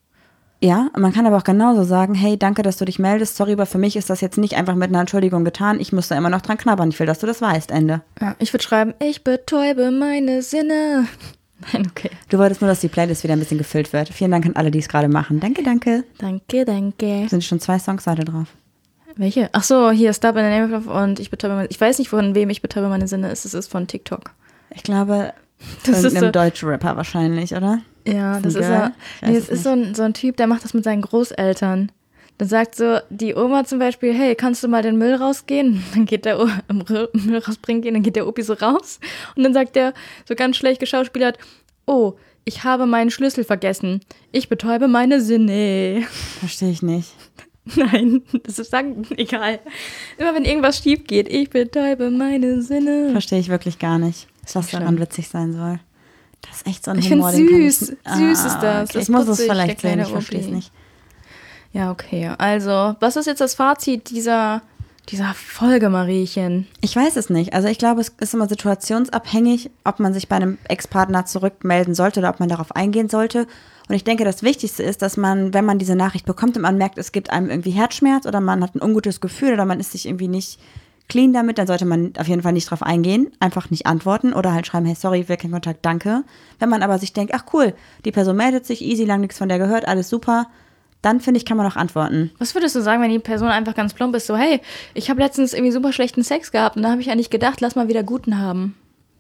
Ja, man kann aber auch genauso sagen, hey, danke, dass du dich meldest, sorry, aber für mich ist das jetzt nicht einfach mit einer Entschuldigung getan, ich muss da immer noch dran knabbern, ich will, dass du das weißt, Ende. Ja, ich würde schreiben, ich betäube meine Sinne. Nein, okay. Du wolltest nur, dass die Playlist wieder ein bisschen gefüllt wird. Vielen Dank an alle, die es gerade machen. Danke, danke. Danke. Sind schon 2 Songs heute drauf. Welche? Ach so, hier Stop in the Name of und ich weiß nicht, von wem ich betäube meine Sinne ist. Es ist von TikTok. Ich glaube, das ist irgendeinem deutschen Rapper wahrscheinlich, oder? Ja, das ist ja. Nee, es ist so ein Typ, der macht das mit seinen Großeltern. Dann sagt so die Oma zum Beispiel, hey, kannst du mal den Müll rausgehen? Dann geht der Müll rausbringen gehen, dann geht der Opi so raus. Und dann sagt der so ganz schlecht geschauspielert, oh, ich habe meinen Schlüssel vergessen. Ich betäube meine Sinne. Verstehe ich nicht. Nein, das ist egal. Immer wenn irgendwas schief geht, ich betäube meine Sinne. Verstehe ich wirklich gar nicht, was daran witzig sein soll. Das ist echt so ein Humor. Ich finde es süß. Süß ist das. Okay. Ich muss es vielleicht sehen, ich verstehe es nicht. Ja, okay. Also, was ist jetzt das Fazit dieser Folge, Mariechen? Ich weiß es nicht. Also ich glaube, es ist immer situationsabhängig, ob man sich bei einem Ex-Partner zurückmelden sollte oder ob man darauf eingehen sollte. Und ich denke, das Wichtigste ist, dass man, wenn man diese Nachricht bekommt und man merkt, es gibt einem irgendwie Herzschmerz oder man hat ein ungutes Gefühl oder man ist sich irgendwie nicht clean damit, dann sollte man auf jeden Fall nicht drauf eingehen, einfach nicht antworten oder halt schreiben, hey, sorry, ich will keinen Kontakt, danke. Wenn man aber sich denkt, ach cool, die Person meldet sich, easy, lang nichts von der gehört, alles super, dann finde ich, kann man auch antworten. Was würdest du sagen, wenn die Person einfach ganz plump ist, so, hey, ich habe letztens irgendwie super schlechten Sex gehabt und da habe ich eigentlich gedacht, lass mal wieder guten haben.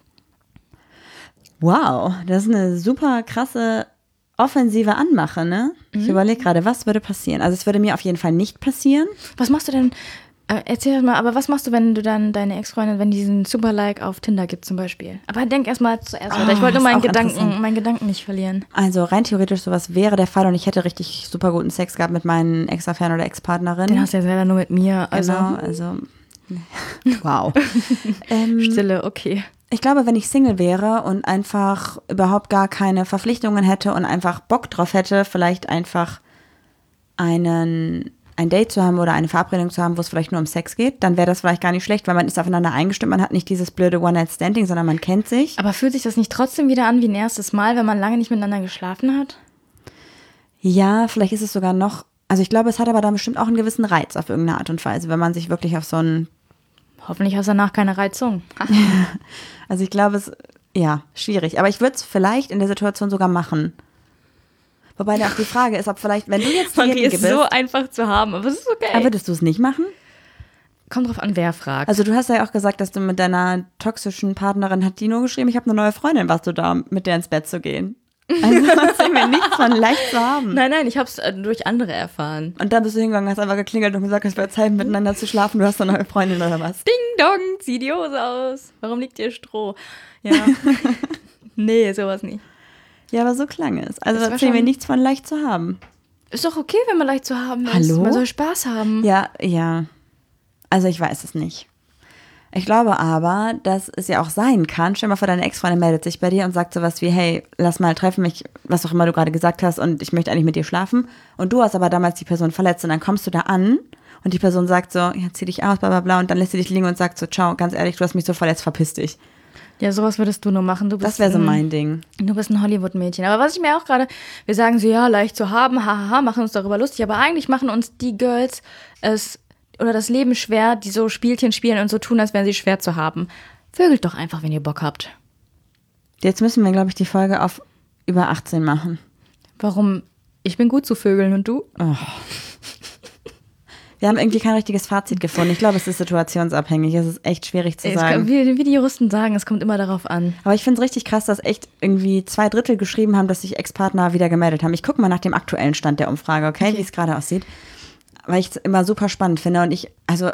Wow, das ist eine super krasse offensive Anmache, ne? Ich überlege gerade, was würde passieren? Also es würde mir auf jeden Fall nicht passieren. Was machst du denn, erzähl mal, aber was machst du, wenn du dann deine Ex-Freundin, wenn die diesen Super-Like auf Tinder gibt zum Beispiel? Aber denk erst mal zuerst weiter. Ich wollte nur meinen Gedanken nicht verlieren. Also rein theoretisch sowas wäre der Fall und ich hätte richtig super guten Sex gehabt mit meinen Ex-Affären oder Ex-Partnerinnen. Den hast du ja selber nur mit mir. Genau, also wow. Stille, okay. Ich glaube, wenn ich Single wäre und einfach überhaupt gar keine Verpflichtungen hätte und einfach Bock drauf hätte, vielleicht einfach ein Date zu haben oder eine Verabredung zu haben, wo es vielleicht nur um Sex geht, dann wäre das vielleicht gar nicht schlecht, weil man ist aufeinander eingestimmt, man hat nicht dieses blöde One-Night-Standing, sondern man kennt sich. Aber fühlt sich das nicht trotzdem wieder an wie ein erstes Mal, wenn man lange nicht miteinander geschlafen hat? Ja, vielleicht ist es sogar noch, also ich glaube, es hat aber dann bestimmt auch einen gewissen Reiz auf irgendeine Art und Weise, wenn man sich wirklich auf so einen... Hoffentlich hast du danach keine Reizung. Also ich glaube, schwierig. Aber ich würde es vielleicht in der Situation sogar machen. Wobei da auch die Frage ist, ob vielleicht, wenn du jetzt Marie ist so einfach zu haben, aber es ist okay. Aber würdest du es nicht machen? Kommt drauf an, wer fragt. Also du hast ja auch gesagt, dass du mit deiner toxischen Partnerin, hat die nur geschrieben, ich habe eine neue Freundin, warst du da, mit der ins Bett zu gehen. Also erzähl mir nichts von leicht zu haben. Nein, ich habe es durch andere erfahren. Und dann bist du hingegangen, hast einfach geklingelt und gesagt, es wäre Zeit, miteinander zu schlafen. Du hast eine neue Freundin oder was? Ding dong, zieh die Hose aus. Warum liegt hier Stroh? Ja. Nee, sowas nicht. Ja, aber so klang es. Also Das war erzähl mir schon- nichts von leicht zu haben. Ist doch okay, wenn man leicht zu haben ist. Hallo? Man soll Spaß haben. Ja. Also ich weiß es nicht. Ich glaube aber, dass es ja auch sein kann, stell dir mal vor, deine Ex-Freundin meldet sich bei dir und sagt sowas wie, hey, lass mal treffen, was auch immer du gerade gesagt hast und ich möchte eigentlich mit dir schlafen. Und du hast aber damals die Person verletzt und dann kommst du da an und die Person sagt so, ja, zieh dich aus, bla bla bla und dann lässt sie dich liegen und sagt so, ciao, ganz ehrlich, du hast mich so verletzt, verpiss dich. Ja, sowas würdest du nur machen. Du bist Das wäre so mein Ding. Du bist ein Hollywood-Mädchen. Aber was ich mir auch gerade, wir sagen so, ja, leicht zu haben, hahaha, machen uns darüber lustig, aber eigentlich machen uns die Girls oder das Leben schwer, die so Spielchen spielen und so tun, als wären sie schwer zu haben. Vögelt doch einfach, wenn ihr Bock habt. Jetzt müssen wir, glaube ich, die Folge auf über 18 machen. Warum? Ich bin gut zu Vögeln und du? Oh. Wir haben irgendwie kein richtiges Fazit gefunden. Ich glaube, es ist situationsabhängig. Es ist echt schwierig zu sagen. Wie die Juristen sagen, es kommt immer darauf an. Aber ich finde es richtig krass, dass echt irgendwie 2/3 geschrieben haben, dass sich Ex-Partner wieder gemeldet haben. Ich gucke mal nach dem aktuellen Stand der Umfrage, okay? Wie es gerade aussieht. Weil ich es immer super spannend finde. Und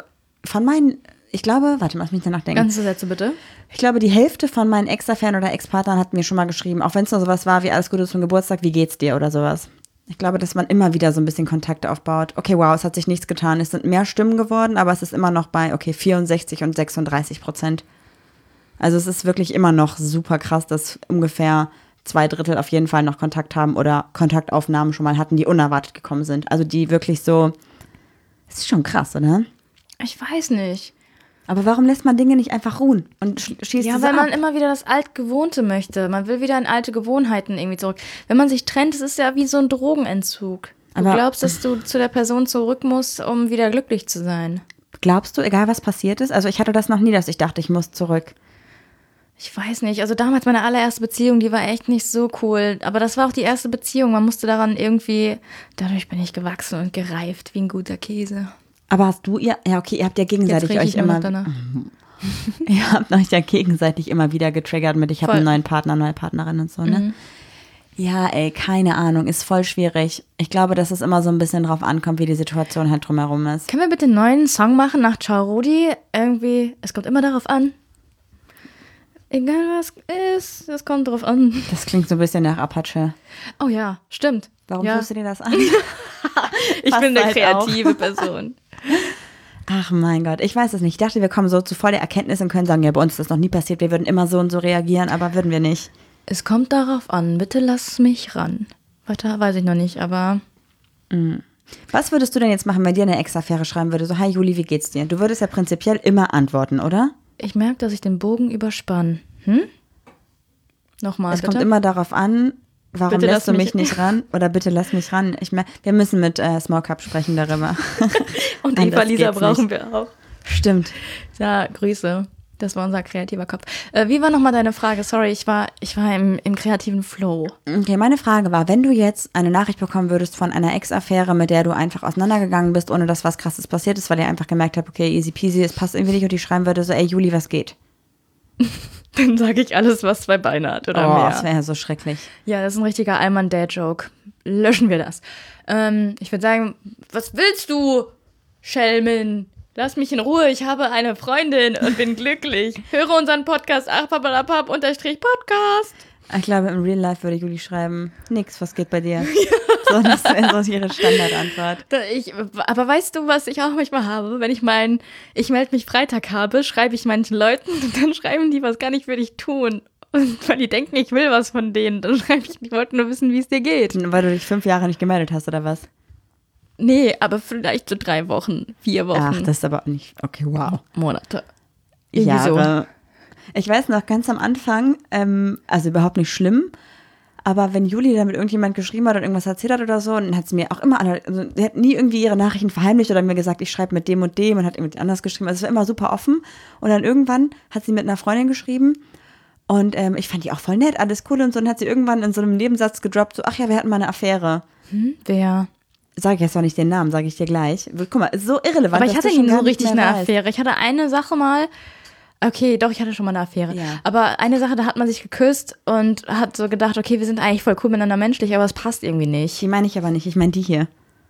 ich glaube, warte mal, lass mich danach denken. Ganze Sätze bitte. Ich glaube, die Hälfte von meinen Ex-Affären oder Ex-Partnern hat mir schon mal geschrieben, auch wenn es nur sowas war wie alles Gute zum Geburtstag, wie geht's dir oder sowas. Ich glaube, dass man immer wieder so ein bisschen Kontakt aufbaut. Okay, wow, es hat sich nichts getan. Es sind mehr Stimmen geworden, aber es ist immer noch bei, 64 und 36%. Also es ist wirklich immer noch super krass, dass ungefähr 2/3 auf jeden Fall noch Kontakt haben oder Kontaktaufnahmen schon mal hatten, die unerwartet gekommen sind. Also die wirklich so, das ist schon krass, oder? Ich weiß nicht. Aber warum lässt man Dinge nicht einfach ruhen und schießt Ja, diese weil man ab? immer wieder das Altgewohnte möchte. Man will wieder in alte Gewohnheiten irgendwie zurück. Wenn man sich trennt, es ist ja wie so ein Drogenentzug. Du Aber- glaubst, dass du zu der Person zurück musst, um wieder glücklich zu sein. Glaubst du, egal was passiert ist? Also ich hatte das noch nie, dass ich dachte, ich muss zurück. Ich weiß nicht. Also damals meine allererste Beziehung, die war echt nicht so cool. Aber das war auch die erste Beziehung. Man musste daran irgendwie, dadurch bin ich gewachsen und gereift wie ein guter Käse. Aber hast du ihr, ja okay, ihr habt ja gegenseitig Jetzt riech euch ich immer immer, noch danach. ihr habt euch ja gegenseitig immer wieder getriggert mit, ich habe Voll. einen neuen Partner, neue Partnerin und so, ne? Ja, ey, keine Ahnung, ist voll schwierig. Ich glaube, dass es immer so ein bisschen drauf ankommt, wie die Situation halt drumherum ist. Können wir bitte einen neuen Song machen nach Ciao Rudi? Irgendwie, es kommt immer darauf an. Egal was ist, es kommt drauf an. Das klingt so ein bisschen nach Apache. Oh ja, stimmt. Warum ja. tust du dir das an? Ich Passt bin eine halt kreative Person. Ach mein Gott, ich weiß es nicht. Ich dachte, wir kommen so zu voll der Erkenntnis und können sagen, ja, bei uns ist das noch nie passiert. Wir würden immer so und so reagieren, aber würden wir nicht. Es kommt darauf an, bitte lass mich ran. Weiter weiß ich noch nicht, aber Was würdest du denn jetzt machen, wenn dir eine Ex-Affäre schreiben würde? So, hi Juli, wie geht's dir? Du würdest ja prinzipiell immer antworten, oder? ich merke, dass ich den Bogen überspann. Nochmal, Es bitte. kommt immer darauf an, warum Bitte lässt lass du mich- mich nicht ran? Oder bitte lass mich ran. Wir müssen mit Smoke Up sprechen darüber. Und Anders Eva Lisa geht's brauchen nicht. wir auch. Stimmt. Ja, Grüße. Das war unser kreativer Kopf. Wie war nochmal deine Frage? Sorry, ich war im kreativen Flow. Okay, meine Frage war, wenn du jetzt eine Nachricht bekommen würdest von einer Ex-Affäre, mit der du einfach auseinandergegangen bist, ohne dass was Krasses passiert ist, weil ihr einfach gemerkt habt, okay, easy peasy, es passt irgendwie nicht und die schreiben würde so, ey Juli, was geht? Dann sage ich alles, was 2 Beine hat oder Oh, mehr. das wäre ja so schrecklich. Ja, das ist ein richtiger Allmann-Dad-Joke. Löschen wir das. Ich würde sagen, was willst du, Schelmin? Lass mich in Ruhe, ich habe eine Freundin und bin glücklich. Höre unseren Podcast, _Podcast. Ich glaube, im Real Life würde Juli schreiben, nix, was geht bei dir? So, das wäre so ihre Standardantwort. Aber weißt du, was ich auch manchmal habe? Wenn ich ich melde mich Freitag habe, schreibe ich manchen Leuten und dann schreiben die, was kann ich für dich tun? Und weil die denken, ich will was von denen, dann schreibe ich wollte nur wissen, wie es dir geht. Weil du dich 5 Jahre nicht gemeldet hast, oder was? Nee, aber vielleicht so 3 Wochen, 4 Wochen, Ach, das ist aber nicht, okay, wow. Monate. Irgendwie so. Jahre. Ich weiß noch, ganz am Anfang, also überhaupt nicht schlimm, aber wenn Juli da mit irgendjemand geschrieben hat und irgendwas erzählt hat oder so, dann hat sie mir auch immer, also sie hat nie irgendwie ihre Nachrichten verheimlicht oder mir gesagt, ich schreibe mit dem und hat irgendwie anders geschrieben. Also es war immer super offen. Und dann irgendwann hat sie mit einer Freundin geschrieben und ich fand die auch voll nett, alles cool und so. Und hat sie irgendwann in so einem Nebensatz gedroppt, so, ach ja, wir hatten mal eine Affäre. Wer? Sag ich jetzt noch nicht den Namen, sage ich dir gleich. Guck mal, ist so irrelevant. Aber ich dass hatte du schon nie gar so nicht richtig mehr eine weißt. Affäre. Ich hatte eine Sache mal, Okay, doch, ich hatte schon mal eine Affäre. Ja. Aber eine Sache, da hat man sich geküsst und hat so gedacht, okay, wir sind eigentlich voll cool miteinander menschlich, aber es passt irgendwie nicht. Die meine ich aber nicht, ich meine die hier.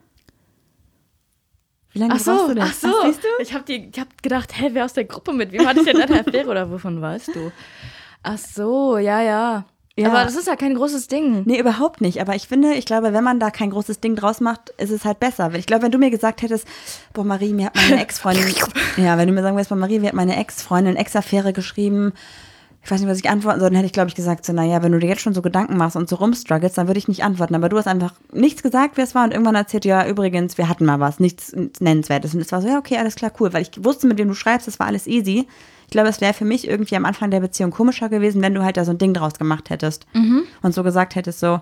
Wie lange brauchst du denn? Ach so. Siehst du? Ich hab gedacht, wer aus der Gruppe mit wem hatte ich denn eine Affäre oder wovon weißt du? Ach so, ja. Ja. Aber das ist ja kein großes Ding. Nee, überhaupt nicht. Aber ich glaube, wenn man da kein großes Ding draus macht, ist es halt besser. Ich glaube, wenn du mir gesagt hättest, boah, Marie, mir hat meine Ex-Freundin, ja, wenn du mir sagen würdest, boah, Marie, mir hat meine Ex-Freundin Ex-Affäre geschrieben, ich weiß nicht, was ich antworten soll, dann hätte ich, glaube ich, gesagt, so, naja, wenn du dir jetzt schon so Gedanken machst und so rumstruggelst, dann würde ich nicht antworten. Aber du hast einfach nichts gesagt, wer es war und irgendwann erzählt, ja, übrigens, wir hatten mal was, nichts Nennenswertes. Und es war so, ja, okay, alles klar, cool, weil ich wusste, mit wem du schreibst, das war alles easy. Ich glaube, es wäre für mich irgendwie am Anfang der Beziehung komischer gewesen, wenn du halt da so ein Ding draus gemacht hättest. Und so gesagt hättest so,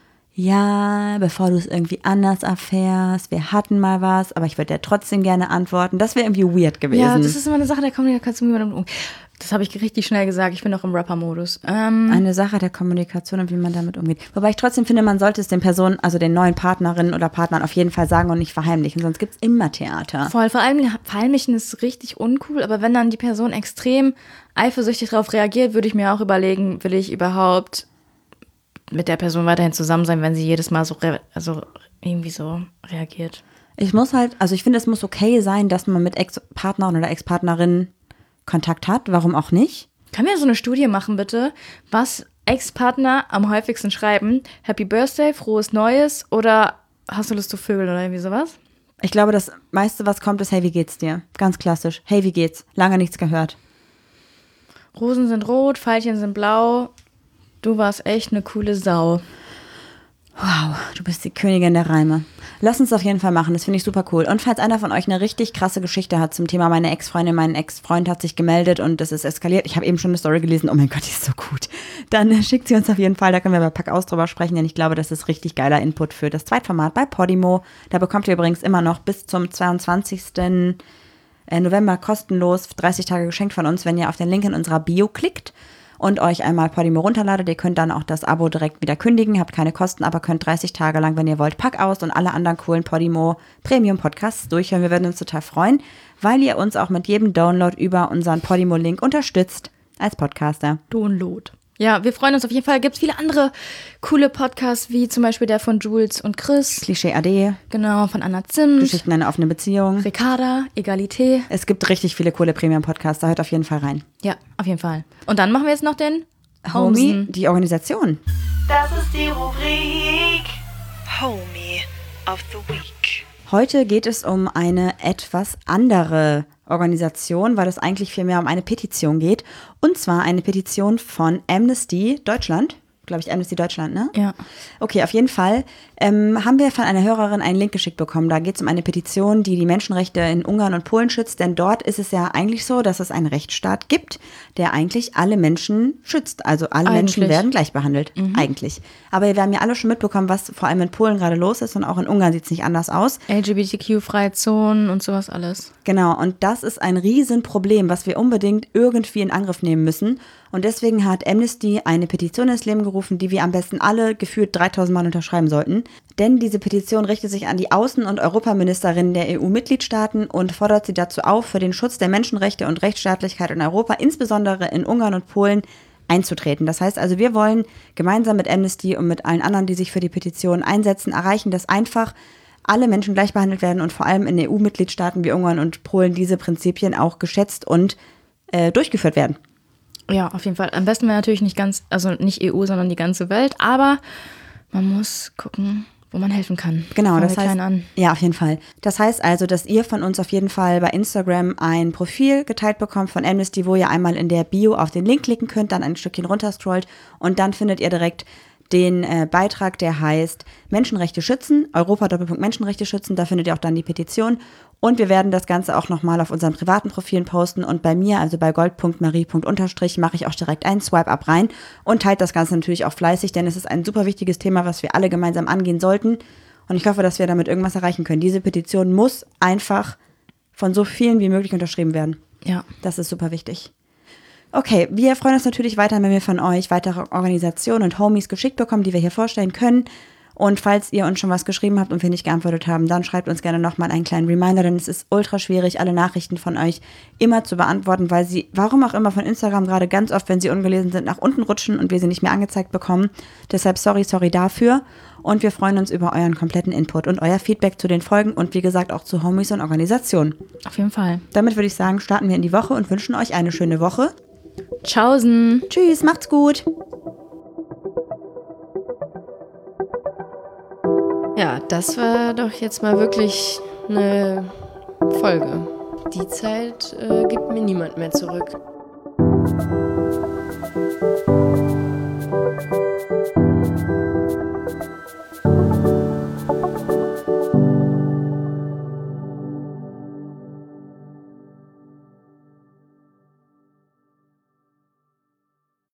ja, bevor du es irgendwie anders erfährst, wir hatten mal was, aber ich würde dir trotzdem gerne antworten. Das wäre irgendwie weird gewesen. Ja, das ist immer eine Sache der Kommunikation, wie man damit umgeht. Das habe ich richtig schnell gesagt, ich bin noch im Rapper-Modus. Eine Sache der Kommunikation und wie man damit umgeht. Wobei ich trotzdem finde, man sollte es den Personen, also den neuen Partnerinnen oder Partnern auf jeden Fall sagen und nicht verheimlichen, sonst gibt es immer Theater. Voll, vor allem verheimlichen ist richtig uncool, aber wenn dann die Person extrem eifersüchtig darauf reagiert, würde ich mir auch überlegen, will ich überhaupt mit der Person weiterhin zusammen sein, wenn sie jedes Mal so irgendwie so reagiert. Ich finde, es muss okay sein, dass man mit Ex-Partnern oder Ex-Partnerinnen Kontakt hat. Warum auch nicht? Können wir so eine Studie machen, bitte? Was Ex-Partner am häufigsten schreiben? Happy Birthday, frohes Neues oder hast du Lust zu Vögeln oder irgendwie sowas? Ich glaube, das meiste, was kommt, ist, hey, wie geht's dir? Ganz klassisch. Hey, wie geht's? Lange nichts gehört. Rosen sind rot, Veilchen sind blau. Du warst echt eine coole Sau. Wow, du bist die Königin der Reime. Lass uns das auf jeden Fall machen, das finde ich super cool. Und falls einer von euch eine richtig krasse Geschichte hat zum Thema meine Ex-Freundin, mein Ex-Freund hat sich gemeldet und es ist eskaliert, ich habe eben schon eine Story gelesen, oh mein Gott, die ist so gut, dann schickt sie uns auf jeden Fall, da können wir bei Pack aus drüber sprechen, denn ich glaube, das ist richtig geiler Input für das Zweitformat bei Podimo. Da bekommt ihr übrigens immer noch bis zum 22. November kostenlos 30 Tage geschenkt von uns, wenn ihr auf den Link in unserer Bio klickt und euch einmal Podimo runterladet. Ihr könnt dann auch das Abo direkt wieder kündigen, habt keine Kosten, aber könnt 30 Tage lang, wenn ihr wollt, Pack aus und alle anderen coolen Podimo Premium Podcasts durchhören. Wir würden uns total freuen, weil ihr uns auch mit jedem Download über unseren Podimo-Link unterstützt als Podcaster. Download. Ja, wir freuen uns auf jeden Fall. Gibt es viele andere coole Podcasts, wie zum Beispiel der von Jules und Chris. Klischee AD. Genau, von Anna Zimt. Geschichten einer offenen Beziehung. Ricarda, Egalité. Es gibt richtig viele coole Premium-Podcasts, da hört auf jeden Fall rein. Ja, auf jeden Fall. Und dann machen wir jetzt noch den Homie, die Organisation. Das ist die Rubrik Homie of the Week. Heute geht es um eine etwas andere Organisation, weil es eigentlich vielmehr um eine Petition geht. Und zwar eine Petition von Amnesty Deutschland. Glaube ich, Amnesty Deutschland, ne? Ja. Okay, auf jeden Fall haben wir von einer Hörerin einen Link geschickt bekommen. Da geht es um eine Petition, die die Menschenrechte in Ungarn und Polen schützt. Denn dort ist es ja eigentlich so, dass es einen Rechtsstaat gibt, der eigentlich alle Menschen schützt. Also alle Menschen werden gleich behandelt, eigentlich. Aber wir haben ja alle schon mitbekommen, was vor allem in Polen gerade los ist. Und auch in Ungarn sieht es nicht anders aus. LGBTQ-freie Zonen und sowas alles. Genau, und das ist ein Riesenproblem, was wir unbedingt irgendwie in Angriff nehmen müssen. Und deswegen hat Amnesty eine Petition ins Leben gerufen, die wir am besten alle gefühlt 3000 Mal unterschreiben sollten. Denn diese Petition richtet sich an die Außen- und Europaministerinnen der EU-Mitgliedstaaten und fordert sie dazu auf, für den Schutz der Menschenrechte und Rechtsstaatlichkeit in Europa, insbesondere in Ungarn und Polen, einzutreten. Das heißt also, wir wollen gemeinsam mit Amnesty und mit allen anderen, die sich für die Petition einsetzen, erreichen, dass einfach alle Menschen gleich behandelt werden und vor allem in EU-Mitgliedstaaten wie Ungarn und Polen diese Prinzipien auch geschätzt und durchgeführt werden. Ja, auf jeden Fall. Am besten wäre natürlich nicht nicht EU, sondern die ganze Welt, aber man muss gucken, wo man helfen kann. Genau, das heißt, klein an. Ja, auf jeden Fall. Das heißt also, dass ihr von uns auf jeden Fall bei Instagram ein Profil geteilt bekommt von Amnesty, wo ihr einmal in der Bio auf den Link klicken könnt, dann ein Stückchen runterscrollt und dann findet ihr direkt den Beitrag, der heißt Menschenrechte schützen, Europa-Menschenrechte schützen, da findet ihr auch dann die Petition und wir werden das Ganze auch nochmal auf unseren privaten Profilen posten und bei mir, also bei gold.marie._ mache ich auch direkt einen Swipe-Up rein und teilt das Ganze natürlich auch fleißig, denn es ist ein super wichtiges Thema, was wir alle gemeinsam angehen sollten und ich hoffe, dass wir damit irgendwas erreichen können. Diese Petition muss einfach von so vielen wie möglich unterschrieben werden. Ja. Das ist super wichtig. Okay, wir freuen uns natürlich weiter, wenn wir von euch weitere Organisationen und Homies geschickt bekommen, die wir hier vorstellen können. Und falls ihr uns schon was geschrieben habt und wir nicht geantwortet haben, dann schreibt uns gerne nochmal einen kleinen Reminder, denn es ist ultra schwierig, alle Nachrichten von euch immer zu beantworten, weil sie, warum auch immer, von Instagram gerade ganz oft, wenn sie ungelesen sind, nach unten rutschen und wir sie nicht mehr angezeigt bekommen. Deshalb sorry dafür. Und wir freuen uns über euren kompletten Input und euer Feedback zu den Folgen und wie gesagt auch zu Homies und Organisationen. Auf jeden Fall. Damit würde ich sagen, starten wir in die Woche und wünschen euch eine schöne Woche. Tschaußen. Tschüss, macht's gut. Ja, das war doch jetzt mal wirklich eine Folge. Die Zeit gibt mir niemand mehr zurück.